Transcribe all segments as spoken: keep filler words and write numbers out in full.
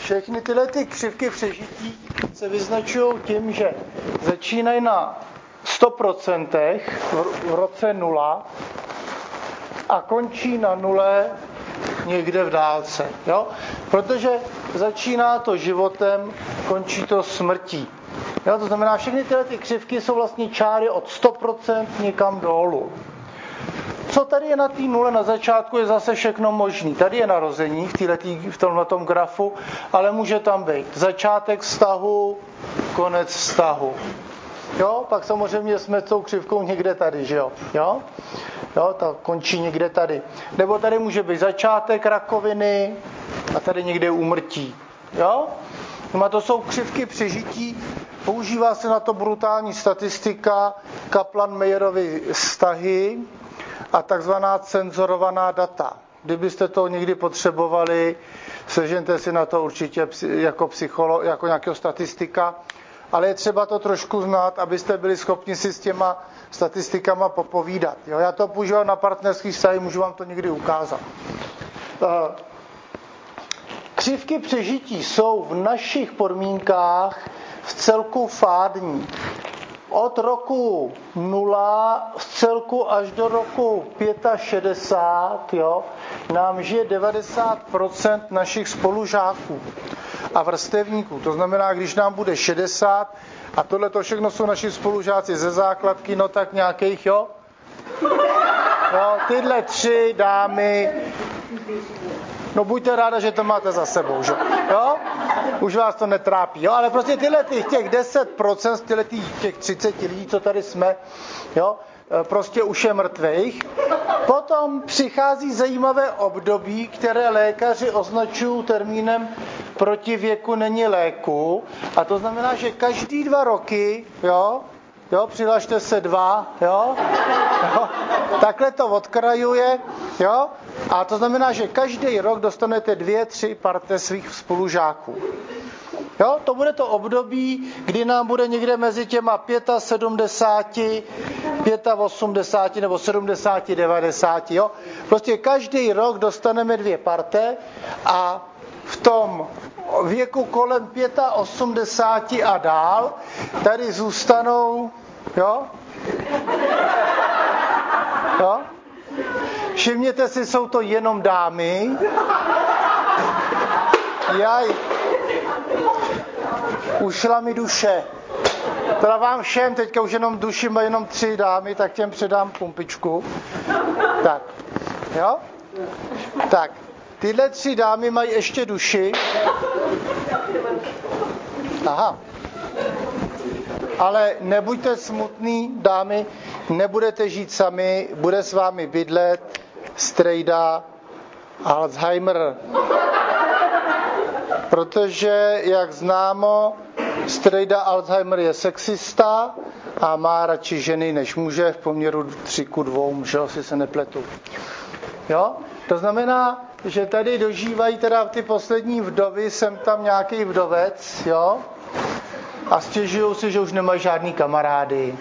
všechny tyhle ty křivky přežití se vyznačují tím, že začínají na sto procent v roce nula a končí na nule někde v dálce. Jo? Protože začíná to životem, končí to smrtí. Jo? To znamená, všechny tyhle ty křivky jsou vlastně čáry od sto procent někam dolů. Co tady je na té nule na začátku, je zase všechno možný. Tady je narození v, týhletý, v tomhletom grafu, ale může tam být začátek vztahu, konec vztahu. Jo, pak samozřejmě jsme s tou křivkou někde tady, že jo? Jo? Jo, ta končí někde tady. Nebo tady může být začátek rakoviny a tady někde úmrtí. Jo? No a to jsou křivky přežití. Používá se na to brutální statistika, Kaplan-Meyerovy vztahy a takzvaná cenzorovaná data. Kdybyste to někdy potřebovali, sežente si na to určitě jako psycholog, jako nějakého statistika, ale je třeba to trošku znát, abyste byli schopni si s těma statistikama popovídat. Jo, já to používám na partnerských vztazích, můžu vám to někdy ukázat. Křivky přežití jsou v našich podmínkách v celku fádní. Od roku nula v celku až do roku šedesát pět, jo, nám žije devadesát procent našich spolužáků a vrstevníků. To znamená, když nám bude šedesát a tohle to všechno jsou naši spolužáci ze základky, no tak nějakých, jo? Jo, tyhle tři dámy, no buďte ráda, že to máte za sebou, že? Jo? Už vás to netrápí, jo? Ale prostě tyhle těch, těch deset procent, tyhle těch třicet lidí, co tady jsme, jo? Prostě už je mrtvejch. Potom přichází zajímavé období, které lékaři označují termínem proti věku není léku. A to znamená, že každý dva roky, jo, jo, přihlašte se dva, jo, jo, takhle to odkrajuje, jo, a to znamená, že každý rok dostanete dvě, tři parte svých spolužáků. Jo, to bude to období, kdy nám bude někde mezi těma sedmdesáti pěti, osmdesáti nebo sedmdesáti, devadesáti, jo. Prostě každý rok dostaneme dvě parte a v tom věku kolem osmdesáti pěti a dál tady zůstanou, jo? Jo? Všimněte si, jsou to jenom dámy. Jaj. Ušla mi duše. Teda vám všem, teďka už jenom duši má jenom tři dámy, tak těm předám pumpičku. Tak. Jo? Tak. Tyhle tři dámy mají ještě duši. Aha. Ale nebuďte smutný, dámy, nebudete žít sami, bude s vámi bydlet strejda Alzheimer. Protože, jak známo, strejda Alzheimer je sexista a má radši ženy než muže v poměru tři ku dvou, že si se nepletu. Jo? To znamená, že tady dožívají teda ty poslední vdovy, jsem tam nějaký vdovec, jo? A stěžují si, že už nemají žádný kamarády.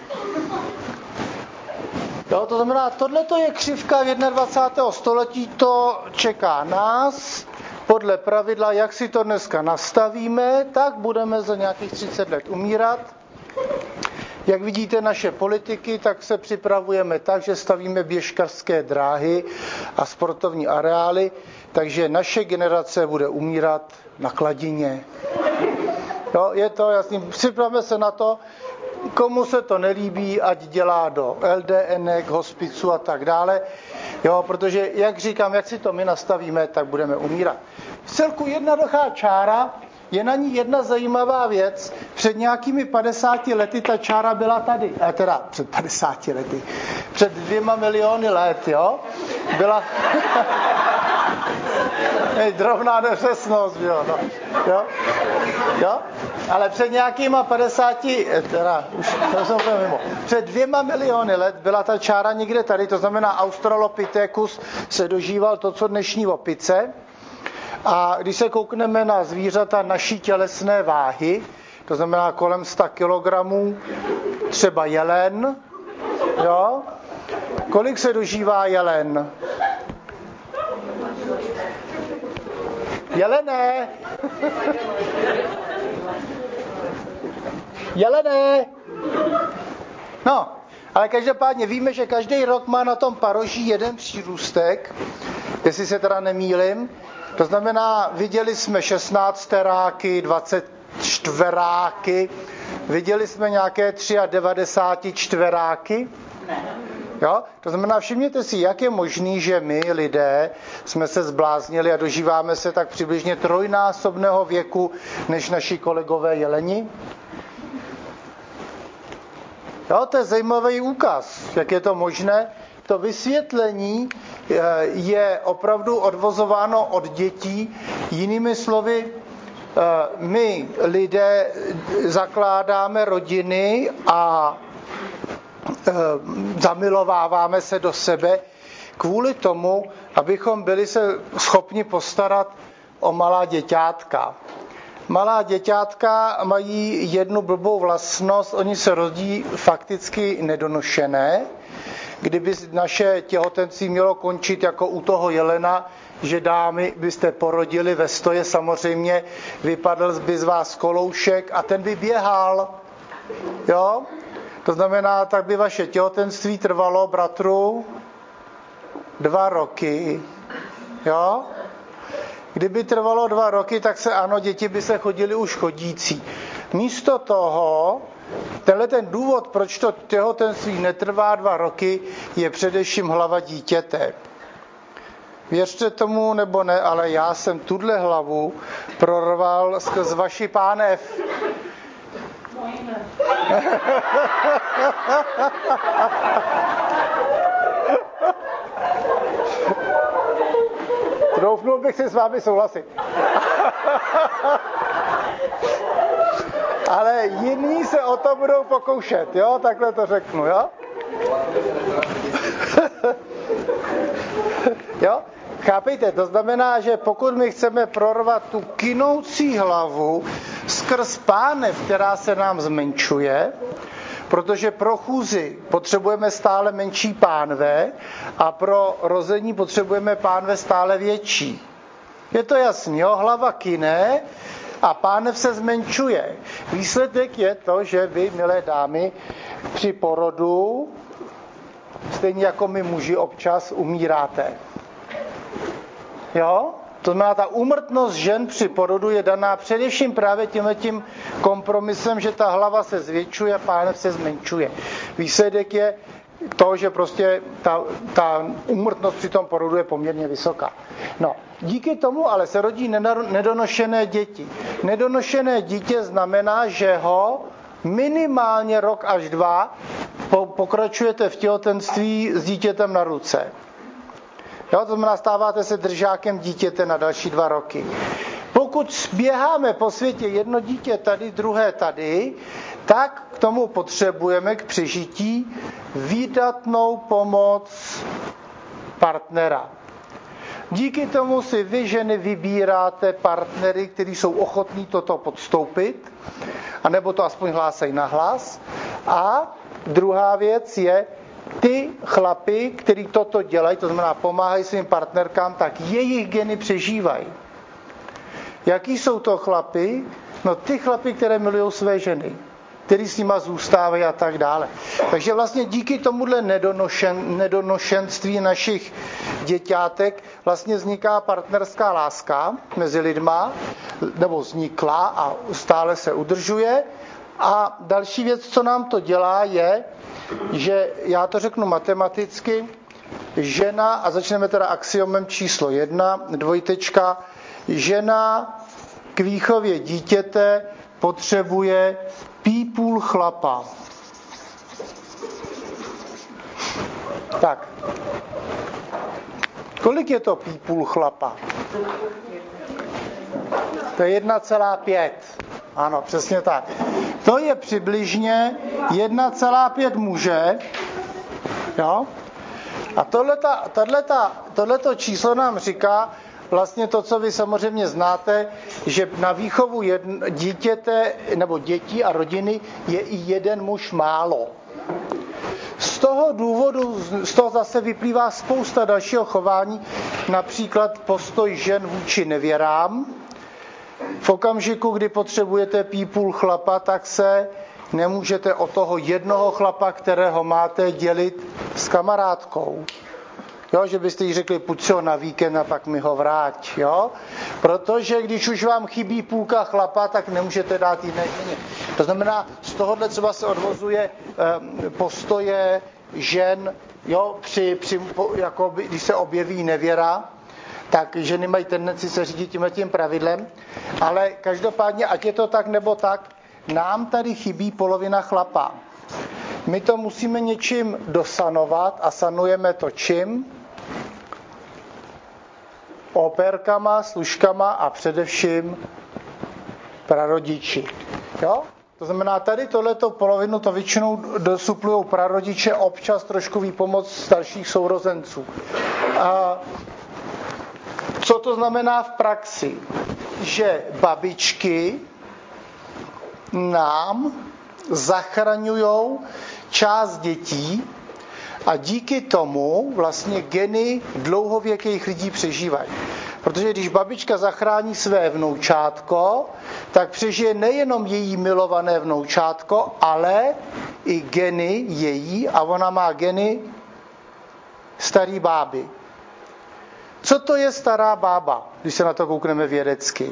Jo, to znamená, tohleto je křivka dvacátého prvního století, to čeká nás. Podle pravidla, jak si to dneska nastavíme, tak budeme za nějakých třicet let umírat. Jak vidíte naše politiky, tak se připravujeme tak, že stavíme běžkařské dráhy a sportovní areály, takže naše generace bude umírat na kladině. Jo, je to jasný. Připravme se na to, komu se to nelíbí, ať dělá do el dé enek, hospicu a tak dále. Jo, protože, jak říkám, jak si to my nastavíme, tak budeme umírat. V celku jednoduchá čára, je na ní jedna zajímavá věc. Před nějakými padesáti lety ta čára byla tady. A teda před padesáti lety. Před dvěma miliony let, jo. Byla... Hej, drobná nepřesnost, jo, no. Jo? Jo? Ale před nějakýma padesáti, teda, už to jsem úplně mimo. Před dvěma miliony let byla ta čára někde tady, to znamená Australopithecus se dožíval to, co dnešní opice. A když se koukneme na zvířata naší tělesné váhy, to znamená kolem sto kilogramů, třeba jelen, jo? Kolik se dožívá jelen? Jelené, Jelené! No, ale každopádně víme, že každý rok má na tom paroží jeden přírůstek, jestli se teda nemýlim. To znamená, viděli jsme šestnácteráky, dvacetčtveráky, viděli jsme nějaké devadesátčtyřiáky. Jo? To znamená, všimněte si, jak je možný, že my, lidé, jsme se zbláznili a dožíváme se tak přibližně trojnásobného věku, než naši kolegové jeleni. Jo, to je zajímavý úkaz, jak je to možné. To vysvětlení je opravdu odvozováno od dětí. Jinými slovy, my lidé zakládáme rodiny a zamilováváme se do sebe kvůli tomu, abychom byli se schopni postarat o malá děťátka. Malá děťátka mají jednu blbou vlastnost, oni se rodí fakticky nedonošené. Kdyby naše těhotenství mělo končit jako u toho jelena, že dámy byste porodili ve stoje, samozřejmě vypadl by z vás koloušek a ten by běhal. Jo? To znamená, tak by vaše těhotenství trvalo, bratru, dva roky. Jo? Kdyby trvalo dva roky, tak se ano, děti by se chodily už chodící. Místo toho, tenhle ten důvod, proč to těhotenství netrvá dva roky, je především hlava dítěte. Věřte tomu nebo ne, ale já jsem tuhle hlavu prorval skrz vaši pánev. Troufnul bych si s vámi souhlasit. Ale jiní se o to budou pokoušet, jo? Takhle to řeknu, jo? Jo? Chápejte, to znamená, že pokud my chceme prorvat tu kynoucí hlavu skrz pánev, která se nám zmenšuje, protože pro chůzi potřebujeme stále menší pánve a pro rození potřebujeme pánve stále větší. Je to jasný, jo? Hlava kyne a pánev se zmenšuje. Výsledek je to, že vy, milé dámy, při porodu, stejně jako my muži občas, umíráte. Jo? To znamená, ta úmrtnost žen při porodu je daná především právě tímhletím kompromisem, že ta hlava se zvětšuje a pánev se zmenšuje. Výsledek je to, že prostě ta, ta úmrtnost při tom porodu je poměrně vysoká. No, díky tomu ale se rodí nedonošené děti. Nedonošené dítě znamená, že ho minimálně rok až dva pokračujete v těhotenství s dítětem na ruce. Jo, to znamená, stáváte se držákem dítěte na další dva roky. Pokud běháme po světě jedno dítě tady, druhé tady, tak k tomu potřebujeme k přežití výdatnou pomoc partnera. Díky tomu si vy, ženy, vybíráte partnery, kteří jsou ochotní toto podstoupit, anebo to aspoň hlásají nahlas. A druhá věc je, ty chlapy, kteří toto dělají, to znamená pomáhají svým partnerkám, tak jejich geny přežívají. Jaký jsou to chlapy? No ty chlapy, které milují své ženy, který s nima zůstávají a tak dále. Takže vlastně díky tomuhle nedonošen, nedonošenství našich děťátek vlastně vzniká partnerská láska mezi lidma, nebo vznikla a stále se udržuje. A další věc, co nám to dělá, je, že já to řeknu matematicky, žena, a začneme teda axiomem číslo jedna, dvojtečka, žena k výchově dítěte potřebuje pípůl chlapa. Tak. Kolik je to pípůl chlapa? To je jedna celá pět. Ano, přesně tak. To je přibližně jedna celá pět muže. Jo? A tohleto číslo nám říká vlastně to, co vy samozřejmě znáte, že na výchovu jedn, dítěte nebo dětí a rodiny je i jeden muž málo. Z toho důvodu, z toho zase vyplývá spousta dalšího chování, například postoj žen vůči nevěrám, v okamžiku, kdy potřebujete pít půl chlapa, tak se nemůžete o toho jednoho chlapa, kterého máte, dělit s kamarádkou. Jo, že byste jí řekli, půjď si ho na víkend a pak mi ho vrať. Jo? Protože když už vám chybí půlka chlapa, tak nemůžete dát jiné ženě. To znamená, z tohohle třeba se odvozuje eh, postoje žen, jo, při, při, jako by, když se objeví nevěra, tak ženy mají tendenci se řídit tímhle tím pravidlem, ale každopádně, ať je to tak nebo tak, nám tady chybí polovina chlapa. My to musíme něčím dosanovat a sanujeme to čím? Operkama, služkama a především prarodiči. Jo? To znamená, tady tohleto polovinu to většinou dosuplujou prarodiče, občas trošku výpomoc starších sourozenců. A co to znamená v praxi? Že babičky nám zachraňujou část dětí a díky tomu vlastně geny dlouhověkých lidí přežívají. Protože když babička zachrání své vnoučátko, tak přežije nejenom její milované vnoučátko, ale i geny její a ona má geny starý báby. Co to je stará bába, když se na to koukneme vědecky?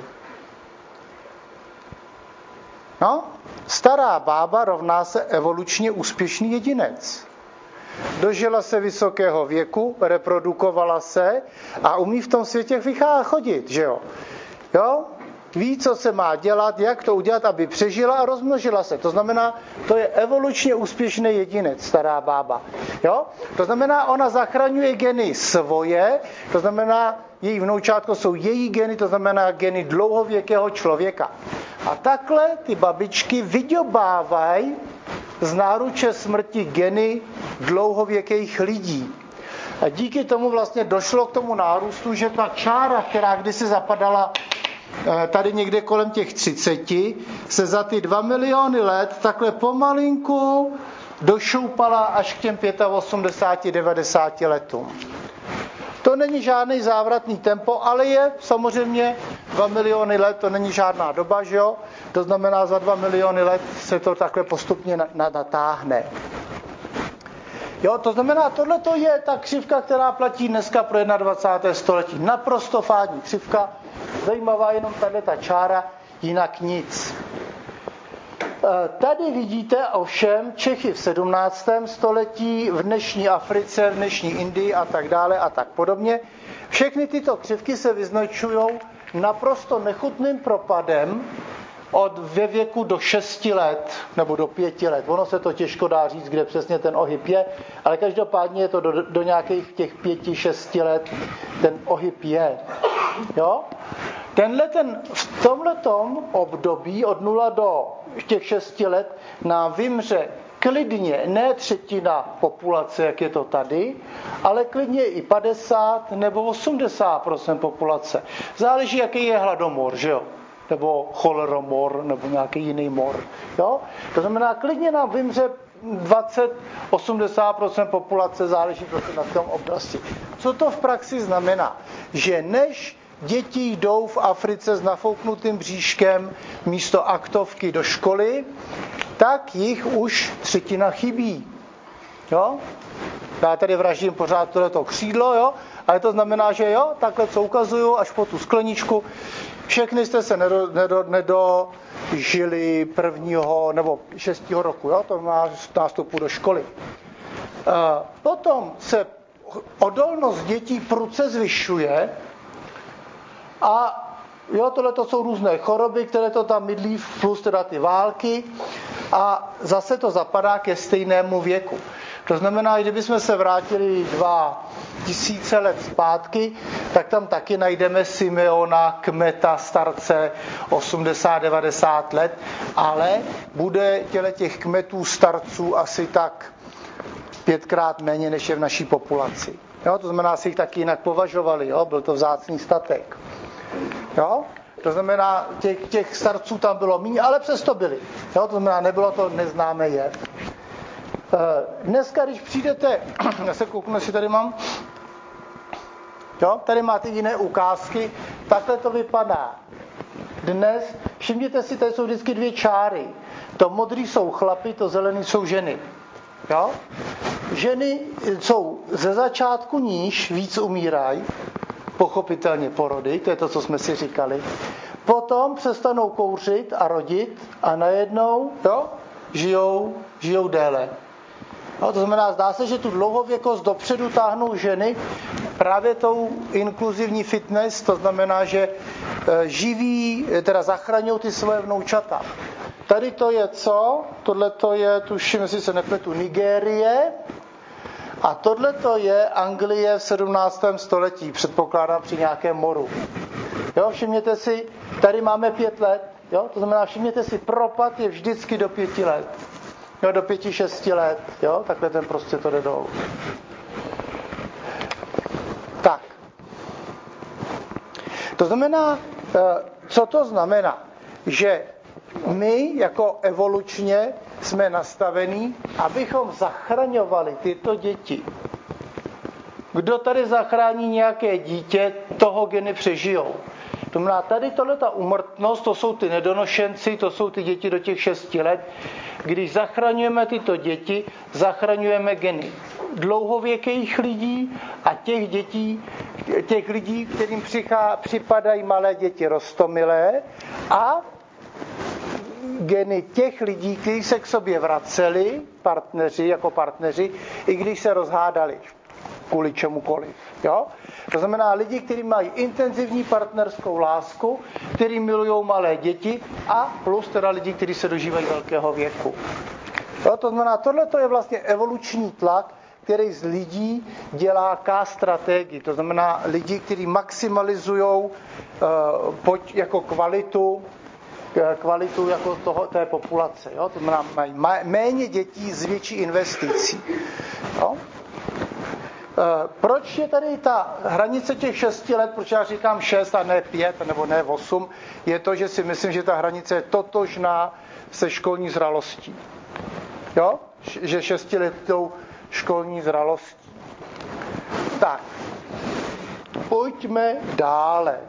No, stará bába rovná se evolučně úspěšný jedinec. Dožila se vysokého věku, reprodukovala se a umí v tom světě chodit, že jo? Jo? Ví, co se má dělat, jak to udělat, aby přežila a rozmnožila se. To znamená, to je evolučně úspěšný jedinec, stará bába. Jo? To znamená, ona zachraňuje geny svoje, to znamená, její vnoučátko jsou její geny, to znamená geny dlouhověkého člověka. A takhle ty babičky vyděbávají z náruče smrti geny dlouhověkých lidí. A díky tomu vlastně došlo k tomu nárůstu, že ta čára, která kdysi zapadala tady někde kolem těch třiceti, se za ty dva miliony let takhle pomalinku došoupala až k těm osmdesáti pěti devadesáti letům. To není žádný závratný tempo, ale je samozřejmě dva miliony let, to není žádná doba, že jo? To znamená, za dva miliony let se to takhle postupně natáhne. Jo, to znamená, tohle to je ta křivka, která platí dneska pro dvacáté první století. Naprosto fádní křivka, zajímavá jenom tady ta čára, jinak nic. Tady vidíte ovšem Čechy v sedmnáctém století, v dnešní Africe, v dnešní Indii a tak dále a tak podobně. Všechny tyto křivky se vyznačují naprosto nechutným propadem od ve věku do šesti let nebo do pěti let. Ono se to těžko dá říct, kde přesně ten ohyb je, ale každopádně je to do, do nějakých těch pěti, šesti let ten ohyb je. Jo? Tenhle ten, v tomhletom období od nula do těch šesti let nám vymře klidně ne třetina populace, jak je to tady, ale klidně i padesát nebo osmdesát procent populace. Záleží, jaký je hladomor, že jo? Nebo choleromor, nebo nějaký jiný mor. Jo? To znamená, klidně nám vymře dvacet až osmdesát procent populace, záleží na tom oblasti. Co to v praxi znamená? Že než děti jdou v Africe s nafouknutým bříškem místo aktovky do školy, tak jich už třetina chybí. Jo? Já tady vraždím pořád tohleto křídlo, jo? Ale to znamená, že jo, takhle co ukazuju až po tu skleničku. Všechny jste se nedo, nedo, nedožili prvního nebo šestého roku, jo? To má nástupu do školy. E, potom se odolnost dětí prudce zvyšuje a jo, tohle to jsou různé choroby, které to tam mydlí, plus teda ty války a zase to zapadá ke stejnému věku. To znamená, kdybychom se vrátili dva tisíce let zpátky, tak tam taky najdeme Simeona, kmeta, starce, osmdesát devadesát let, ale bude těle těch kmetů, starců asi tak pětkrát méně, než je v naší populaci. Jo, to znamená, si jich taky jinak považovali, jo? Byl to vzácný statek. Jo? To znamená, těch, těch starců tam bylo méně, ale přesto byli. Jo? To znamená, nebylo to neznámé jev. Dneska, když přijdete, já se kouknu, jestli tady mám, jo? Tady máte jiné ukázky, takhle to vypadá dnes, všimněte si, tady jsou vždycky dvě čáry. To modrý jsou chlapy, to zelený jsou ženy. Jo? Ženy jsou ze začátku níž, víc umírají, pochopitelně porody, to je to, co jsme si říkali. Potom přestanou kouřit a rodit a najednou jo, žijou, žijou déle. No, to znamená, zdá se, že tu dlouhověkost dopředu táhnou ženy právě tou inkluzivní fitness, to znamená, že živí, teda zachraňují ty své vnoučata. Tady to je co? Tohle to je, tuším, jestli se nepletu, Nigérie. A tohle to je Anglie v sedmnáctém století, předpokládám při nějakém moru. Jo, všimněte si, tady máme pět let, jo, to znamená, všimněte si, propad je vždycky do pěti let. Jo, do pěti, šesti let, jo, takhle ten prostě to jde dolů. Tak. To znamená, co to znamená? Že my jako evolučně jsme nastavení, abychom zachraňovali tyto děti. Kdo tady zachrání nějaké dítě, toho geny přežijou. To znamená, tady tohleta úmrtnost, to jsou ty nedonošenci, to jsou ty děti do těch šesti let. Když zachraňujeme tyto děti, zachraňujeme geny dlouhověkých lidí a těch dětí, těch lidí, kterým přichá, připadají malé děti roztomilé a geny těch lidí, kteří se k sobě vraceli, partneři jako partneři, i když se rozhádali kvůli čemukoliv. Jo? To znamená lidi, kteří mají intenzivní partnerskou lásku, kteří milují malé děti a plus teda lidi, kteří se dožívají velkého věku. Jo? To znamená, tohle je vlastně evoluční tlak, který z lidí dělá K strategii. To znamená lidi, kteří maximalizují uh, jako kvalitu kvalitu jako toho, té populace. Jo? To znamená, mají méně dětí s větší investicí. Jo? E, proč je tady ta hranice těch šesti let, proč já říkám šest a ne pět, nebo ne osm, je to, že si myslím, že ta hranice je totožná se školní zralostí. Jo? Že šestiletou školní zralostí. Tak, pojďme dále.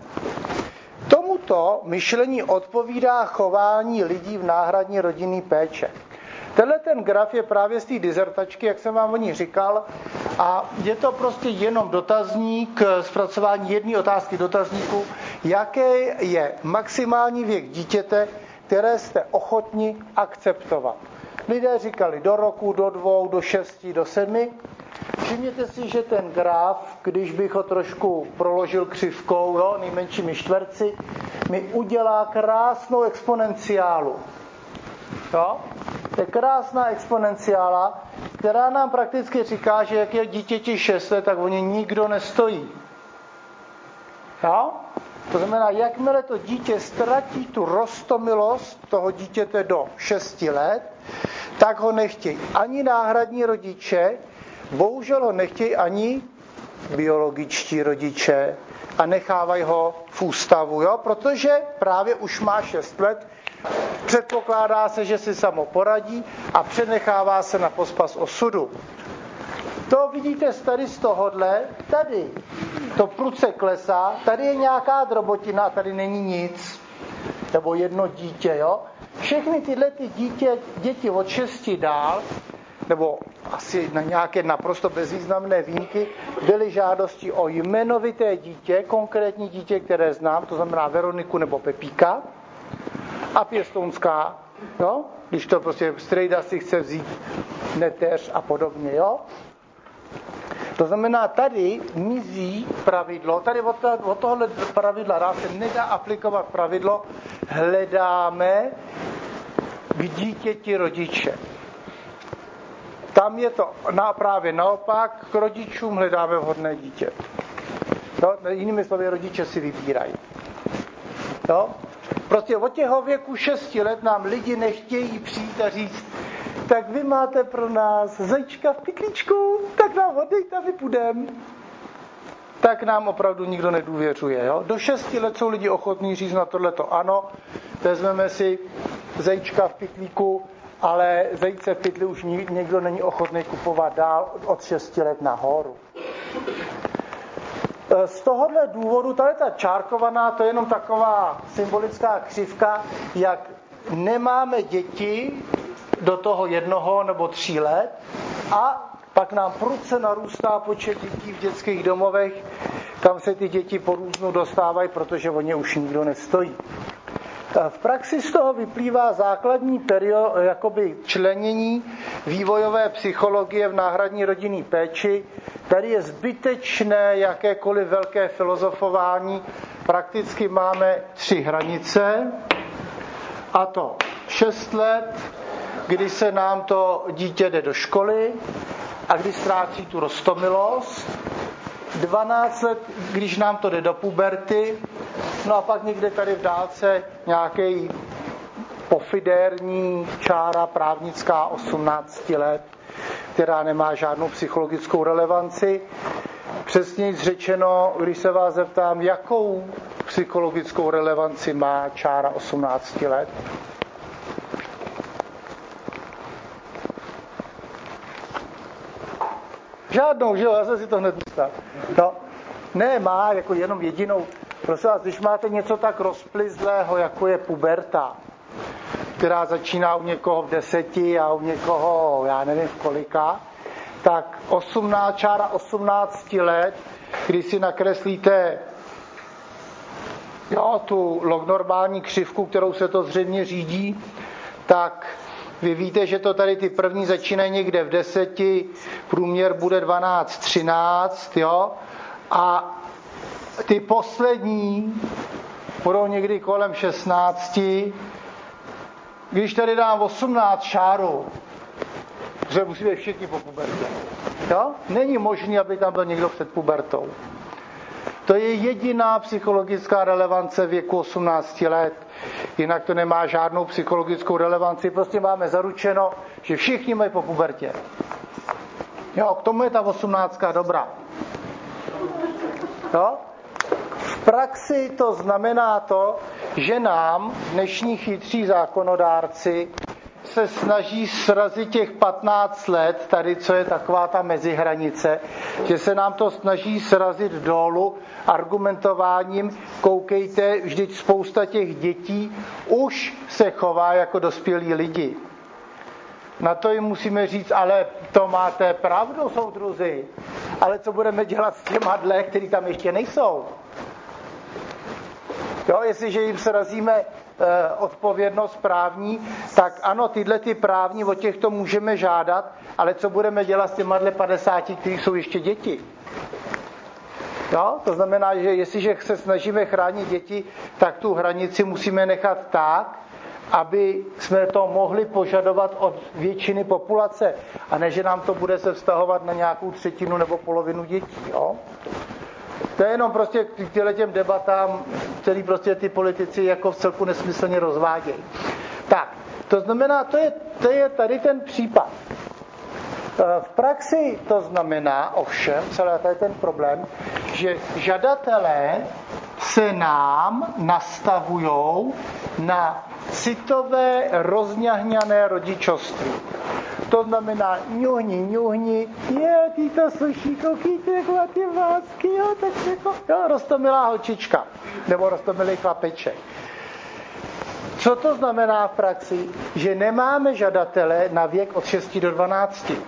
Tomuto myšlení odpovídá chování lidí v náhradní rodinné péče. Tenhle ten graf je právě z té dizertačky, jak jsem vám o ní říkal, a je to prostě jenom dotazník, zpracování jedné otázky dotazníku, jaký je maximální věk dítěte, které jste ochotni akceptovat. Lidé říkali do roku, do dvou, do šesti, do sedmi. Všimněte si, že ten graf, když bych ho trošku proložil křivkou, jo, nejmenšími čtverci, mi udělá krásnou exponenciálu. Jo? To je krásná exponenciála, která nám prakticky říká, že jak je dítěti šest let, tak o ně nikdo nestojí. Jo? To znamená, jakmile to dítě ztratí tu roztomilost toho dítěte do šesti let, tak ho nechtějí ani náhradní rodiče, bohužel ho nechtějí ani biologičtí rodiče a nechávají ho v ústavu, jo? Protože právě už má šest let, předpokládá se, že si samo poradí a přenechává se na pospas osudu. To vidíte tady z tohohle, tady to prudce klesá, tady je nějaká drobotina, tady není nic, nebo jedno dítě, jo? Všechny tyhle ty dítě, děti od šesti dál, nebo asi na nějaké naprosto bezvýznamné výjimky, byly žádosti o jmenovité dítě, konkrétní dítě, které znám, to znamená Veroniku nebo Pepíka, a pěstounská, jo? Když to prostě strejda si chce vzít neteř a podobně, jo? To znamená, tady mizí pravidlo, tady od, to, od tohohle pravidla se nedá aplikovat pravidlo, hledáme k dítěti rodiče. Tam je to na, právě naopak, k rodičům hledáme vhodné dítě. Jo? Jinými slovy, rodiče si vybírají. Jo? Prostě od těho věku šesti let nám lidi nechtějí přijít a říct, tak vy máte pro nás zajíčka v pytlíčku, tak nám ho dejte a my půjdem. Tak nám opravdu nikdo nedůvěřuje. Jo? Do šesti let jsou lidi ochotní říct na tohleto ano, vezmeme si zajíčka v pytlíku, ale zajíce v pytli už někdo není ochotný kupovat dál od šesti let nahoru. Z tohohle důvodu, tady ta čárkovaná, to je jenom taková symbolická křivka, jak nemáme děti do toho jednoho nebo tří let a pak nám prudce narůstá počet dětí v dětských domovech, kam se ty děti po různu dostávají, protože o ně už nikdo nestojí. V praxi z toho vyplývá základní period, jakoby členění vývojové psychologie v náhradní rodinné péči. Tady je zbytečné jakékoliv velké filozofování. Prakticky máme tři hranice, a to šest let, kdy se nám to dítě jde do školy a kdy ztrácí tu roztomilost, dvanáct let, když nám to jde do puberty, no a pak někde tady v dálce nějaký pofidérní čára právnická osmnáct let, která nemá žádnou psychologickou relevanci. Přesněji řečeno, když se vás zeptám, jakou psychologickou relevanci má čára osmnáct let? Žádnou, že jo? Já jsem si to hned myslel. No, ne, má jako jenom jedinou. Prosím vás, když máte něco tak rozplizlého, jako je puberta, která začíná u někoho v deseti a u někoho, já nevím v kolika, tak osmnáct, čára osmnáct let, když si nakreslíte jo, tu lognormální křivku, kterou se to zřejmě řídí, tak vy víte, že to tady ty první začínají někde v deseti, průměr bude dvanáct, třináct, jo, a ty poslední budou někdy kolem šestnácti. Když tady dám osmnáct čáru, že musí být všichni po pubertě. Jo? Není možné, aby tam byl někdo před pubertou. To je jediná psychologická relevance věku osmnáct let. Jinak to nemá žádnou psychologickou relevanci. Prostě máme zaručeno, že všichni mají po pubertě. Jo, k tomu je ta osmnáctka dobrá. Jo? V praxi to znamená to, že nám dnešní chytří zákonodárci se snaží srazit těch patnáct let, tady co je taková ta mezihranice, že se nám to snaží srazit dolů argumentováním, koukejte, vždyť spousta těch dětí už se chová jako dospělí lidi. Na to jim musíme říct, ale to máte pravdu, soudruzi, ale co budeme dělat s těma dle, který tam ještě nejsou? Jo, jestliže jim srazíme e, odpovědnost právní, tak ano, tyhle ty právní, od těchto můžeme žádat, ale co budeme dělat s těma dle padesáti, kteří jsou ještě děti? Jo, to znamená, že jestliže se snažíme chránit děti, tak tu hranici musíme nechat tak, aby jsme to mohli požadovat od většiny populace, a ne, že nám to bude se vztahovat na nějakou třetinu nebo polovinu dětí. Jo? To je jenom prostě k těm debatám, který prostě ty politici jako v celku nesmyslně rozvádějí. Tak, to znamená, to je, to je tady ten případ. V praxi to znamená, ovšem, celý tady ten problém, že žadatelé se nám nastavujou na citové rozňahňané rodičovství. To znamená ňuhni, ňuhni, je, ty to sluší, koukejte, jak má ty vlásky, jo, tak jako, jo, roztomilá holčička, nebo roztomilý chlapeček. Co to znamená v praxi? Že nemáme žadatele na věk od šesti do dvanácti.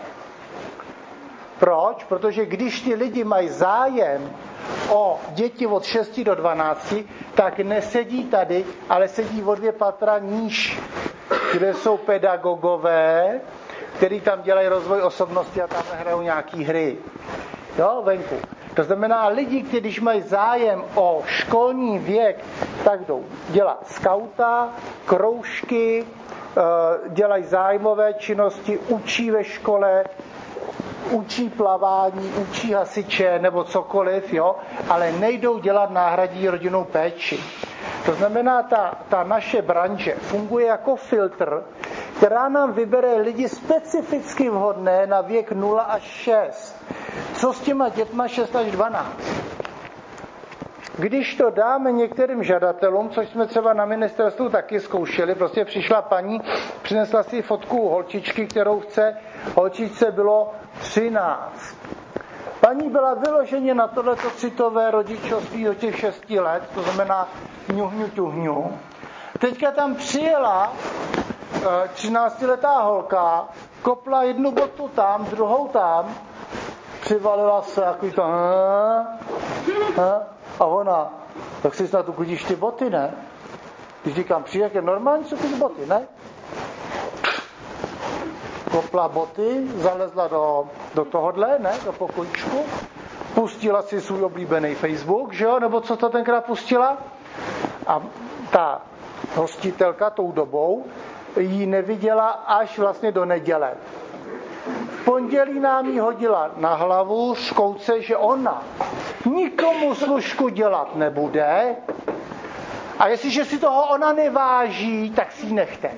Proč? Protože když ty lidi mají zájem o děti od šesti do dvanácti, tak nesedí tady, ale sedí o dvě patra níž, kde jsou pedagogové, který tam dělají rozvoj osobnosti a tam hrajou nějaký hry. Jo, venku. To znamená, lidi, kteří když mají zájem o školní věk, tak jdou dělat skauta, kroužky, dělají zájmové činnosti, učí ve škole, učí plavání, učí hasiče nebo cokoliv, jo, ale nejdou dělat náhradní rodinnou péči. To znamená, ta, ta naše branže funguje jako filtr, která nám vybere lidi specificky vhodné na věk nula až šest. Co s těma dětma šest až dvanáct? Když to dáme některým žadatelům, což jsme třeba na ministerstvu taky zkoušeli, prostě přišla paní, přinesla si fotku holčičky, kterou chce, holčičce bylo třináct. Paní byla vyloženě na tohleto citové rodičovství do těch šesti let, to znamená ňuhňu ťuhňu. Teďka tam přijela třináctiletá holka, kopla jednu botu tam, druhou tam, přivalila se, jako to, haa, haa, a ona, tak si snad uklidíš ty boty, ne? Když říkám, přijde, jak normální, co ty boty, ne? Kopla boty, zalezla do, do tohodle, ne, do pokojíčku, pustila si svůj oblíbený Facebook, že jo, nebo co to tenkrát pustila? A ta hostitelka tou dobou ji neviděla až vlastně do neděle. V pondělí nám ji hodila na hlavu, škouce, že ona nikomu služku dělat nebude a jestliže si toho ona neváží, tak si ji nechte.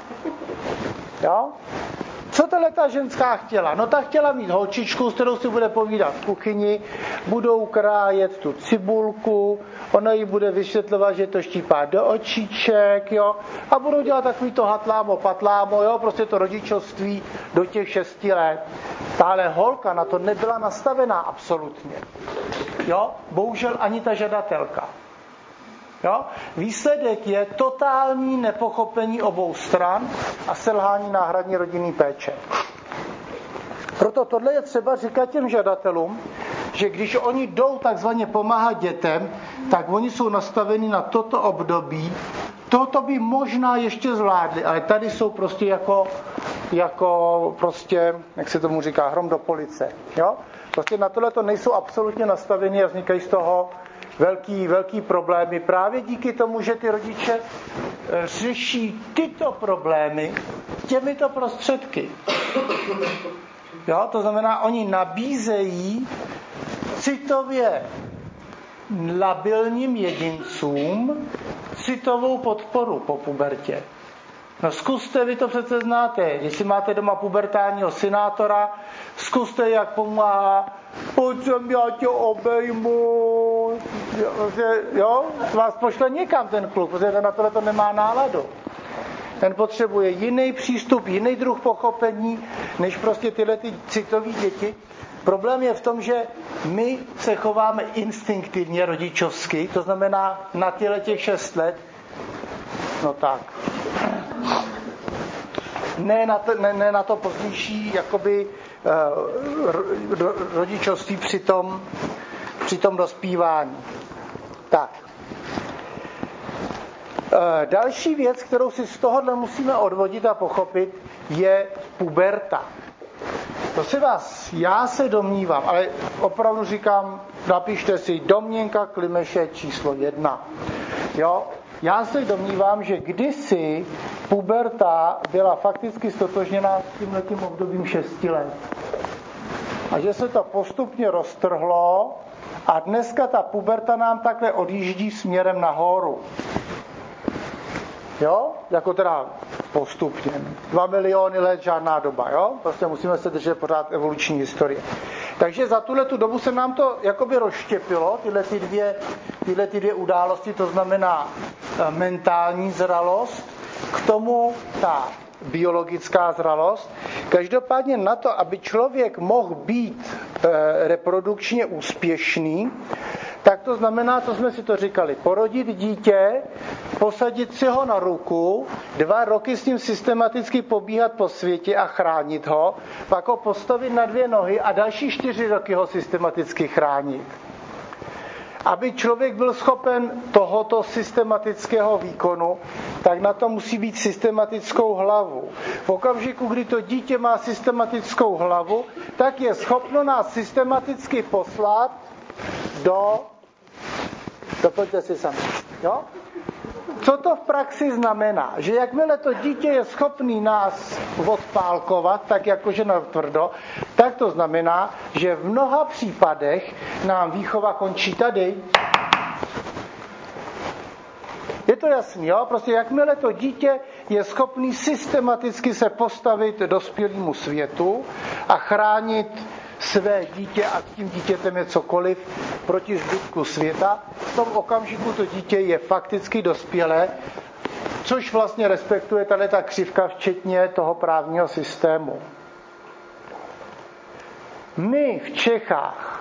Jo? Co tahle ta ženská chtěla? No ta chtěla mít holčičku, s kterou si bude povídat v kuchyni, budou krájet tu cibulku, ona jí bude vysvětlovat, že to štípá do očiček, jo, a budou dělat takový to hatlámo, patlámo, jo, prostě to rodičovství do těch šesti let. Tahle holka na to nebyla nastavená absolutně. Jo, bohužel ani ta žadatelka. Jo? Výsledek je totální nepochopení obou stran a selhání náhradní rodinný péče. Proto tohle je třeba říkat těm žadatelům, že když oni jdou takzvaně pomáhat dětem, tak oni jsou nastaveni na toto období. Toto by možná ještě zvládli, ale tady jsou prostě jako, jako prostě, jak se tomu říká, hrom do police. Jo? Prostě na tohle to nejsou absolutně nastaveni a vznikají z toho velký, velký problémy. Právě díky tomu, že ty rodiče řeší tyto problémy těmito prostředky. Jo? To znamená, oni nabízejí citově labilním jedincům citovou podporu po pubertě. No zkuste, vy to přece znáte, jestli máte doma pubertálního synátora, zkuste, jak pomáhá, pojď sem, já tě obejmu, jo, vás pošle někam ten kluk, protože ten na tohle to nemá náladu. Ten potřebuje jiný přístup, jiný druh pochopení, než prostě tyhle ty citové děti. Problém je v tom, že my se chováme instinktivně rodičovsky, to znamená na těle těch šest let, no tak. Ne na to, ne, ne na to pozdější jakoby uh, rodičovství při tom, při tom dospívání. Tak. Uh, další věc, kterou si z tohohle musíme odvodit a pochopit, je puberta. Prosím vás, já se domnívám, ale opravdu říkám, napište si Domněnka Klimeše číslo jedna. Jo? Já se domnívám, že kdysi puberta byla fakticky stotožněná s tímhletím obdobím šesti let. A že se to postupně roztrhlo a dneska ta puberta nám takhle odjíždí směrem nahoru. Jo? Jako teda postupně. Dva miliony let žádná doba, jo? Prostě musíme se držet pořád evoluční historie. Takže za tuhle tu dobu se nám to jakoby rozštěpilo, tyhle ty dvě, tyhle ty dvě události, to znamená mentální zralost, k tomu ta biologická zralost. Každopádně na to, aby člověk mohl být e, reprodukčně úspěšný, tak to znamená, co jsme si to říkali, porodit dítě, posadit si ho na ruku, dva roky s ním systematicky pobíhat po světě a chránit ho, pak ho postavit na dvě nohy a další čtyři roky ho systematicky chránit. Aby člověk byl schopen tohoto systematického výkonu, tak na to musí být systematickou hlavu. V okamžiku, kdy to dítě má systematickou hlavu, tak je schopno nás systematicky poslat do... Doplňte si sami. Jo? Co to v praxi znamená? Že jakmile to dítě je schopný nás odpálkovat, tak jakože na tvrdo, tak to znamená, že v mnoha případech nám výchova končí tady. Je to jasný, jo? Prostě jakmile to dítě je schopný systematicky se postavit dospělému světu a chránit své dítě a tím dítětem je cokoliv proti zbytku světa, v tom okamžiku to dítě je fakticky dospělé, což vlastně respektuje tady ta křivka včetně toho právního systému. My v Čechách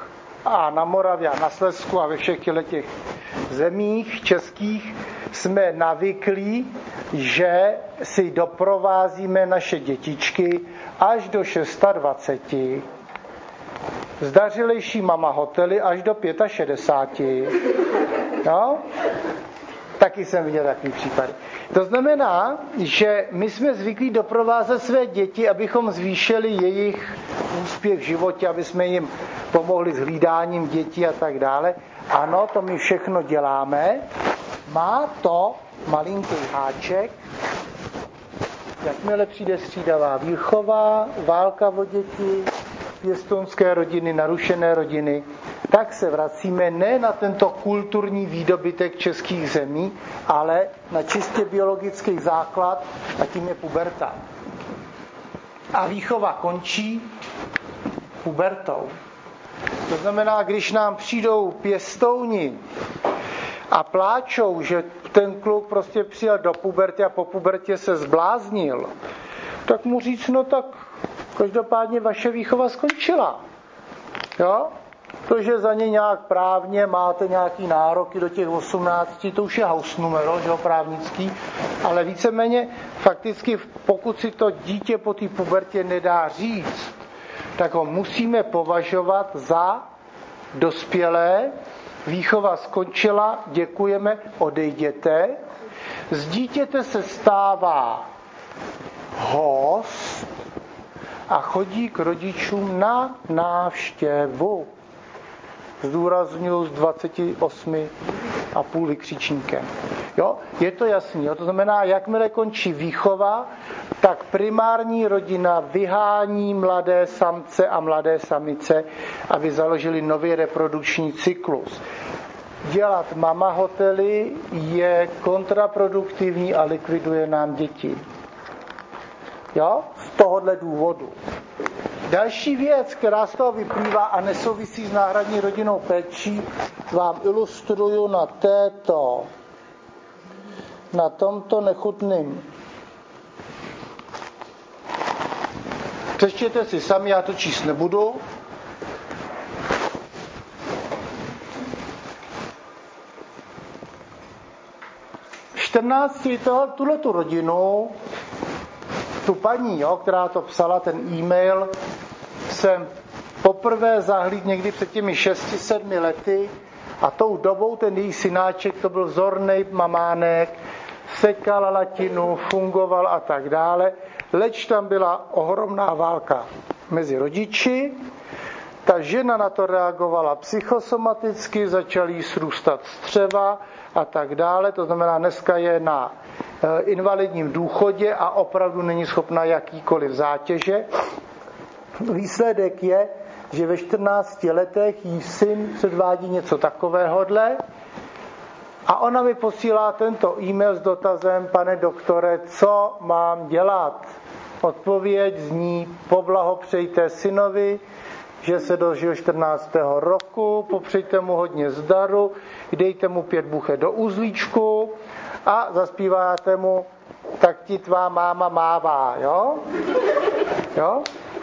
a na Moravě a na Slezsku a ve všech těch zemích českých jsme navyklí, že si doprovázíme naše dětičky až do dvacet šest. Zdařilejší mama hotely až do šedesáti pěti. No? Taky jsem viděl takový případy. To znamená, že my jsme zvyklí doprovázet své děti, abychom zvýšili jejich úspěch v životě, aby jsme jim pomohli s hlídáním dětí a tak dále. Ano, to my všechno děláme. Má to malinký háček. Jakmile přijde střídavá výchova, válka o děti, pěstounské rodiny, narušené rodiny, tak se vracíme ne na tento kulturní výdobytek českých zemí, ale na čistě biologický základ, a tím je puberta. A výchova končí pubertou. To znamená, když nám přijdou pěstouni a pláčou, že ten kluk prostě přijel do puberty a po pubertě se zbláznil, tak mu říct, no tak každopádně vaše výchova skončila. Jo? To, že za ně nějak právně máte nějaký nároky do těch osmnácti, to už je house numero, že jo, právnický, ale víceméně fakticky, pokud si to dítě po té pubertě nedá říct, tak ho musíme považovat za dospělé. Výchova skončila, děkujeme, odejděte. Z dítěte se stává host a chodí k rodičům na návštěvu. Zdůrazňuji s dvaceti osmi a půl vykřičníkem. Jo? Je to jasný. Jo? To znamená, jakmile končí výchova, tak primární rodina vyhání mladé samce a mladé samice, aby založili nový reprodukční cyklus. Dělat mama hotely je kontraproduktivní a likviduje nám děti. Jo? Z tohohle důvodu. Další věc, která z toho vyplývá a nesouvisí s náhradní rodinnou péčí, vám ilustruju na této, na tomto nechutným. Přečtěte si sami, já to číst nebudu. čtrnácti tuhletu rodinu, tu paní, jo, která to psala, ten e-mail, jsem poprvé zahlídl někdy před těmi šesti, sedmi lety a tou dobou ten její synáček, to byl vzornej mamánek, sekal latinu, fungoval a tak dále, leč tam byla ohromná válka mezi rodiči. Ta žena na to reagovala psychosomaticky, začal jí srůstat střeva a tak dále, to znamená, dneska je na invalidním důchodě a opravdu není schopna jakýkoliv zátěže. Výsledek je, že ve čtrnácti letech jí syn předvádí něco takovéhodle a ona mi posílá tento e-mail s dotazem, pane doktore, co mám dělat? Odpověď zní, poblahopřejte synovi, že se dožil čtrnáctého roku, popřejte mu hodně zdaru, dejte mu pět buchet do uzlíčku a zaspíváte mu, tak ti tvá máma mává, jo? Jo?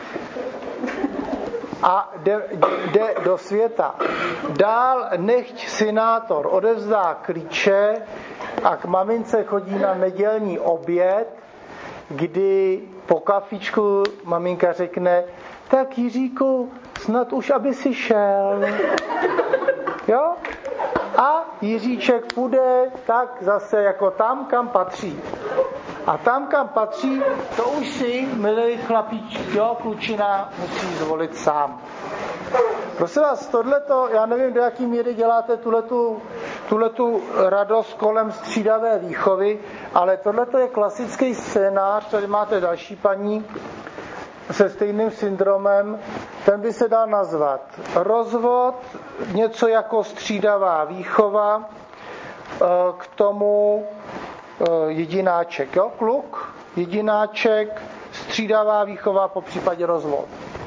A jde, jde do světa. Dál nechť synátor odevzdá klíče a k mamince chodí na nedělní oběd, kdy po kafičku maminka řekne, tak Jiříku, snad už aby si šel. Jo? A Jiříček půjde tak zase jako tam, kam patří. A tam, kam patří, to už si, milý chlapíček, jo, klučina, musí zvolit sám. Prosím vás, tohleto, já nevím, do jaký míry děláte tuhletu, tuhletu radost kolem střídavé výchovy, ale tohleto je klasický scénář, tady máte další paní se stejným syndromem, ten by se dal nazvat rozvod, něco jako střídavá výchova, k tomu jedináček, jo, kluk, jedináček, střídavá výchova, po případě rozvod.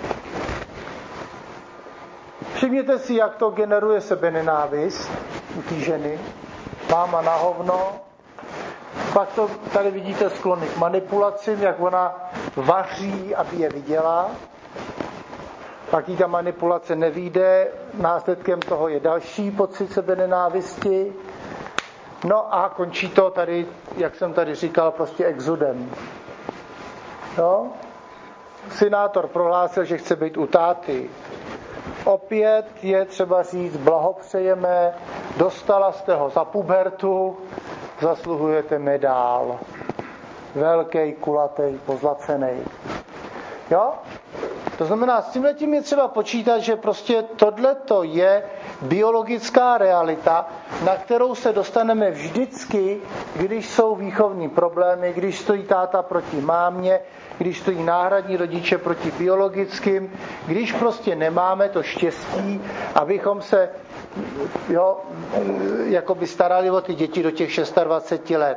Všimněte si, jak to generuje sebenenávist u té ženy. Máma na hovno. Pak to tady vidíte sklony k manipulacím, jak ona vaří, aby je viděla. pak jí ta manipulace nevyjde, následkem toho je další pocit sebenenávisti. No a končí to tady, jak jsem tady říkal, prostě exodem. No? Synátor prohlásil, že chce být u táty. Opět je třeba říct, blahopřejeme, dostala jste ho za pubertu, zasluhujete medál. Velký, kulatý, pozlacený. Jo? To znamená, s tímhletím je třeba počítat, že prostě tohleto je biologická realita, na kterou se dostaneme vždycky, když jsou výchovní problémy, když stojí táta proti mámě, když stojí náhradní rodiče proti biologickým, když prostě nemáme to štěstí, abychom se jo, jakoby starali o ty děti do těch dvacet šest let.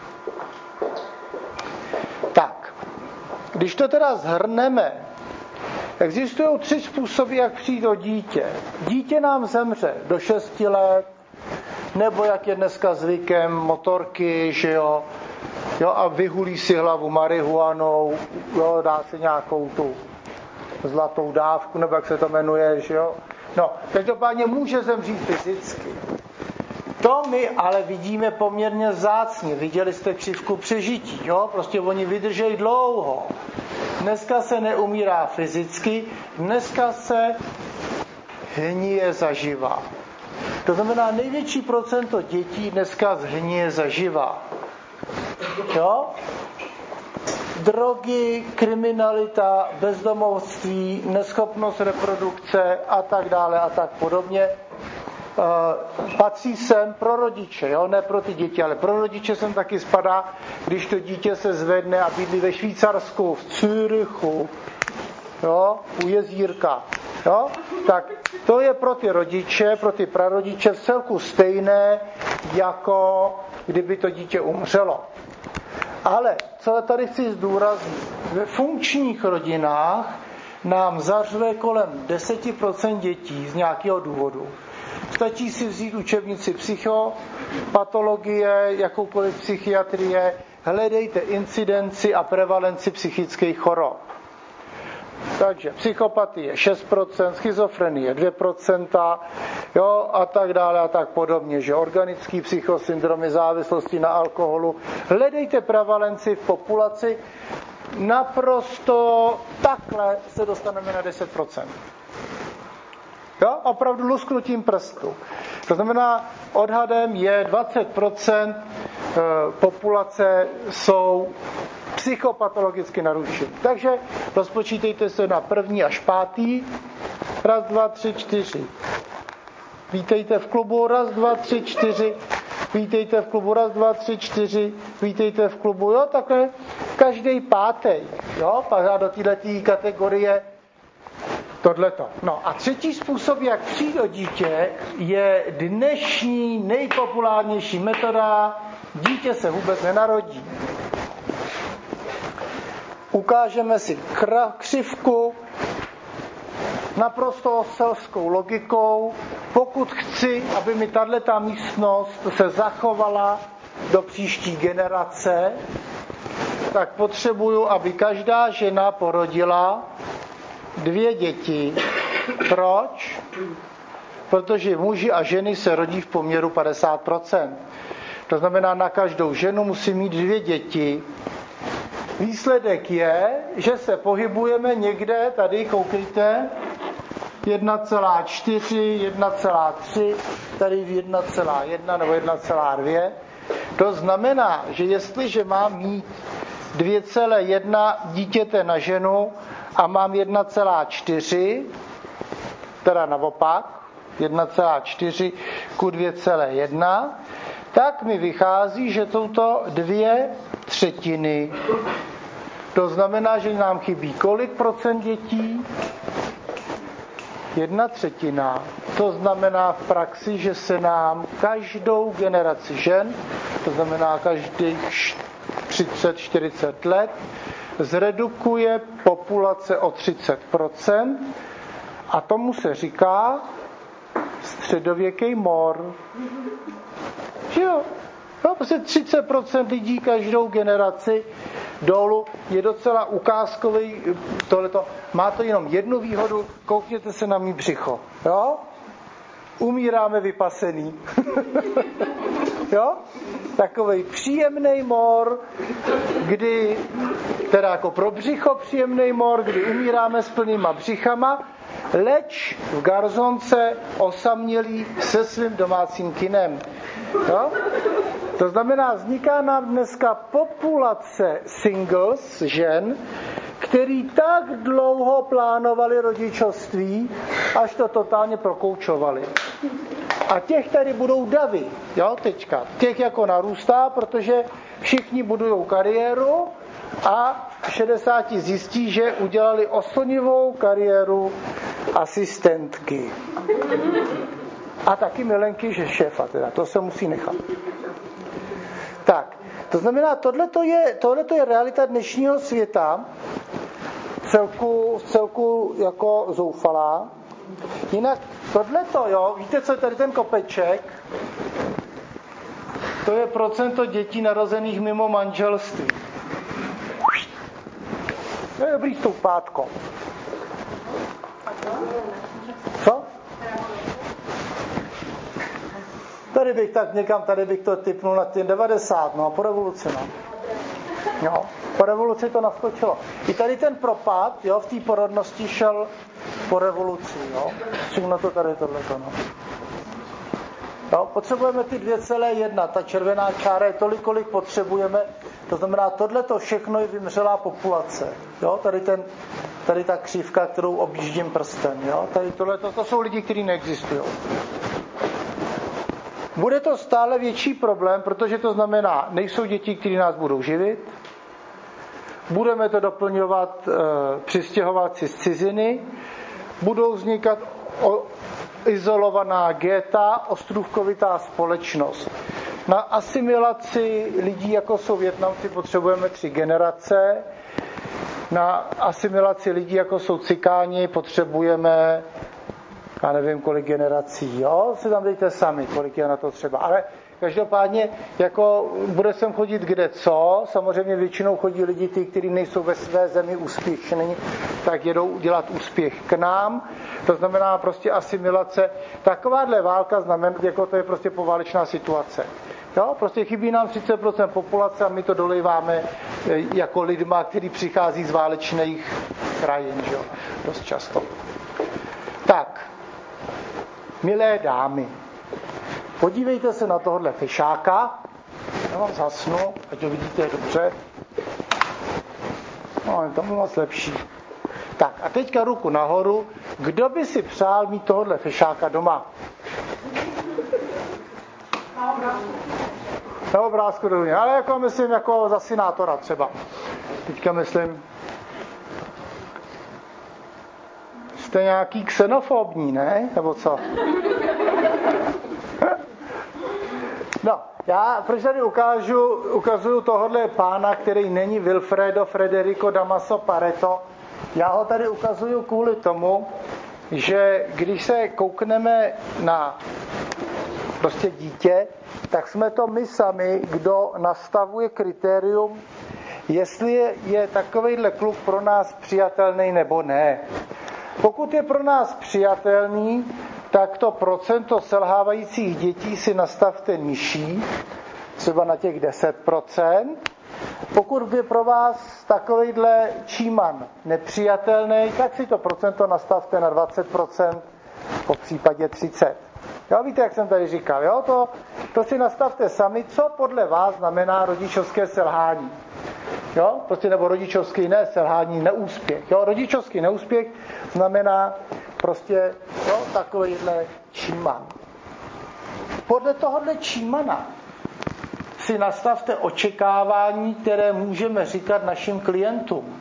Tak, když to teda shrneme, existují tři způsoby, jak přijít o dítě. Dítě nám zemře do šesti let, nebo jak je dneska zvykem, motorky, že jo, jo a vyhulí si hlavu marihuanou, jo, dá si nějakou tu zlatou dávku, nebo jak se to jmenuje, že jo. No, každopádně může zemřít fyzicky. To my ale vidíme poměrně vzácně. Viděli jste křivku přežití, jo? Prostě oni vydržejí dlouho. Dneska se neumírá fyzicky, dneska se hníje zaživa. To znamená, největší procento dětí dneska zhníje zaživa. Jo? Drogy, kriminalita, bezdomovství, neschopnost reprodukce a tak dále a tak podobně. Uh, patří sem pro rodiče, jo? Ne pro ty děti, ale pro rodiče sem taky spadá, když to dítě se zvedne a bydlí ve Švýcarsku, v Cürichu, jo? U jezírka. Jo? Tak to je pro ty rodiče, pro ty prarodiče v celku stejné, jako kdyby to dítě umřelo. Ale co tady chci zdůraznit, ve funkčních rodinách nám zařve kolem deset procent dětí z nějakého důvodu. Stačí si vzít učebnici psychopatologie, jakoukoliv psychiatrie, hledejte incidenci a prevalenci psychických chorob. Takže psychopatie šest procent, schizofrenie dvě procenta, jo, a tak dále a tak podobně, že organický psychosyndromy, závislosti na alkoholu. Hledejte prevalenci v populaci, naprosto takhle se dostaneme na deset procent. Jo, opravdu lusknutím prstu. To znamená, odhadem je dvacet procent populace jsou psychopatologicky narušení. Takže rozpočítejte se na první až pátý. Raz, dva, tři, čtyři. Vítejte v klubu. Raz, dva, tři, čtyři. Vítejte v klubu. Raz, dva, tři, čtyři. Vítejte v klubu. Jo, takhle každý pátý. Jo, pak do této kategorie tohleto. No a třetí způsob, jak přijít o dítě, je dnešní nejpopulárnější metoda. Dítě se vůbec nenarodí. Ukážeme si křivku naprosto selskou logikou. Pokud chci, aby mi tato místnost se zachovala do příští generace, tak potřebuju, aby každá žena porodila dvě děti. Proč? Protože muži a ženy se rodí v poměru padesát procent. To znamená, na každou ženu musí mít dvě děti. Výsledek je, že se pohybujeme někde, tady koukejte, jedna celá čtyři, jedna celá tři, tady jedna celá jedna nebo jedna celá dvě. To znamená, že jestliže mám mít dvě celá jedna dítěte na ženu a mám jedna celá čtyři, teda naopak, jedna celá čtyři ku dvě celá jedna, tak mi vychází, že jsou to dvě třetiny. To znamená, že nám chybí kolik procent dětí? Jedna třetina. To znamená v praxi, že se nám každou generaci žen, to znamená každých třicet čtyřicet let, zredukuje populace o třicet procent a tomu se říká středověký mor. Že jo? No, prostě třicet procent lidí každou generaci dolů, je docela ukázkový, tohleto. Má to jenom jednu výhodu, koukněte se na mý břicho. Jo? Umíráme vypasený. Jo? Takovej příjemný mor, kdy, teda jako pro břicho příjemný mor, kdy umíráme s plnýma břichama, leč v garzonce osamělý se svým domácím kinem. Jo? To znamená, vzniká nám dneska populace singles, žen, který tak dlouho plánovali rodičovství, až to totálně prokoučovali. A těch tady budou davy, jo, teďka. Těch jako narůstá, protože všichni budujou kariéru a v šedesáti zjistí, že udělali oslnivou kariéru asistentky. A taky milenky, že šéfa, teda, to se musí nechat. Tak, to znamená, tohleto je, tohleto je realita dnešního světa, v celku, v celku jako zoufalá. Jinak tohleto, jo, víte, co je tady ten kopeček? To je procento dětí narozených mimo manželství. To je dobrý s tou pátkou. Co? Tady bych tak někam, tady bych to tipnul na těch devadesát, no, po revoluci, no. Jo, po revoluci to naskočilo. I tady ten propad, jo, v té porodnosti šel po revoluci, jo. Všechno to tady tohleto, no. Jo, potřebujeme ty dvě celé jedna, ta červená čára je tolik, kolik potřebujeme, to znamená, tohleto všechno je vymřelá populace, jo, tady ten, tady ta křívka, kterou objíždím prstem, jo, tady tohleto, to jsou lidi, kteří neexistují. Bude to stále větší problém, protože to znamená, nejsou děti, které nás budou živit, budeme to doplňovat e, přistěhovalci z ciziny, budou vznikat o, izolovaná géta, ostrůvkovitá společnost. Na asimilaci lidí, jako jsou Vietnamci, potřebujeme tři generace, na asimilaci lidí, jako jsou Cikáni, potřebujeme já nevím, kolik generací, jo, si tam dejte sami, kolik je na to třeba, ale každopádně, jako bude sem chodit kde co, samozřejmě většinou chodí lidi, ty, kteří nejsou ve své zemi úspěšní, tak jedou dělat úspěch k nám, to znamená prostě asimilace, takováhle válka znamená, jako to je prostě poválečná situace. Jo, prostě chybí nám třicet procent populace a my to dolejváme jako lidma, kteří přichází z válečných krajin, jo, dost často. Tak, milé dámy, podívejte se na tohle fešáka. Já vám zasnu, ať ho vidíte dobře. No, je to moc lepší. Tak, a teďka ruku nahoru. Kdo by si přál mít tohle fešáka doma? Na obrázku. Na obrázku do mě, ale jako myslím, jako za senátora třeba. Teďka myslím, jste nějaký xenofobní, ne? Nebo co? No, já proč tady ukážu, ukazuju tohohle pána, který není Wilfredo Federico Damaso Pareto. Já ho tady ukazuju kvůli tomu, že když se koukneme na prostě dítě, tak jsme to my sami, kdo nastavuje kritérium, jestli je, je takovejhle kluk pro nás přijatelný nebo ne. Pokud je pro nás přijatelný, tak to procento selhávajících dětí si nastavte nižší, třeba na těch deset procent. Pokud je pro vás takovejhle číman nepřijatelný, tak si to procento nastavte na dvacet procent, po případě třicet procent. Jo, víte, jak jsem tady říkal, jo? To, to si nastavte sami, co podle vás znamená rodičovské selhání. Jo? Prostě nebo rodičovský ne, selhání, neúspěch. Jo? Rodičovský neúspěch znamená prostě jo, takovýhle číman. Podle tohohle čímana si nastavte očekávání, které můžeme říkat našim klientům.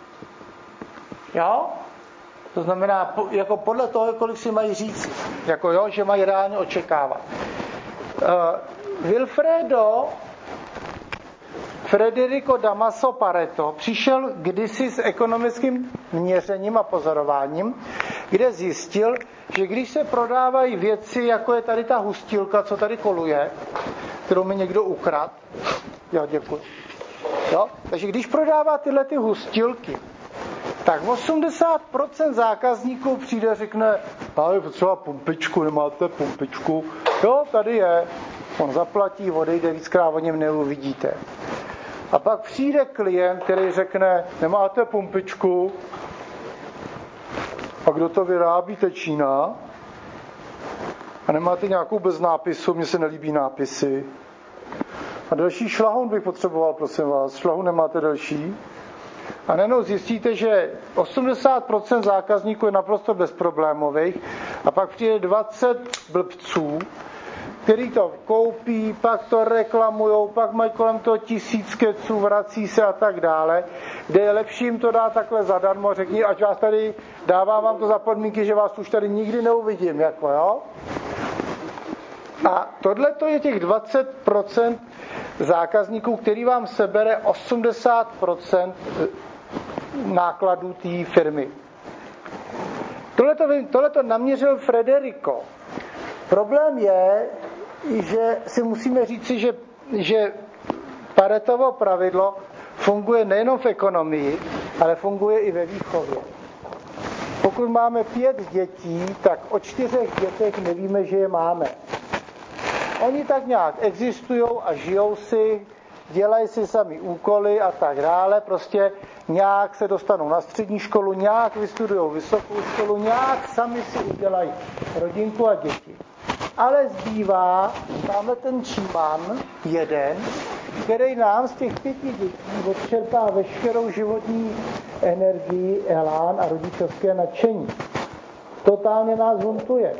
Jo? To znamená, jako podle toho, kolik si mají říct, jako jo, že mají reálně očekávat. Uh, Wilfredo Federico Damaso Pareto přišel kdysi s ekonomickým měřením a pozorováním, kde zjistil, že když se prodávají věci, jako je tady ta hustilka, co tady koluje, kterou mi někdo ukradl, jo, děkuji, Jo? Takže když prodává tyhle ty hustilky, tak osmdesát procent zákazníků přijde a řekne, a je potřeba pumpičku, nemáte pumpičku? Jo, tady je. On zaplatí, odejde, víckrát o něm neuvidíte. A pak přijde klient, který řekne, nemáte pumpičku? A kdo to vyrábí, to je Čína? A nemáte nějakou bez nápisu, mně se nelíbí nápisy. A další šlahoun bych potřeboval, prosím vás. Šlahoun nemáte další? A najednou zjistíte, že osmdesát procent zákazníků je naprosto bezproblémových a pak přijde dvacet blbců, který to koupí, pak to reklamujou, pak mají kolem toho tisíc keců, vrací se a tak dále, kde je lepší jim to dát takhle zadarmo, řekni, ať vás tady, dávám vám to za podmínky, že vás už tady nikdy neuvidím, jako jo. A tohle to je těch dvacet procent zákazníků, který vám sebere osmdesát procent nákladů té firmy. Tohleto, tohleto naměřil Federico. Problém je, že si musíme říci, že, že Paretovo pravidlo funguje nejenom v ekonomii, ale funguje i ve výchově. Pokud máme pět dětí, tak o čtyřech dětech nevíme, že je máme. Oni tak nějak existují a žijou si, dělají si sami úkoly a tak dále, prostě nějak se dostanou na střední školu, nějak vystudují vysokou školu, nějak sami si udělají rodinku a děti. Ale zbývá, máme ten číman, jeden, který nám z těch pěti dětí odčerpá veškerou životní energii, elán a rodičovské nadšení. Totálně nás huntuje.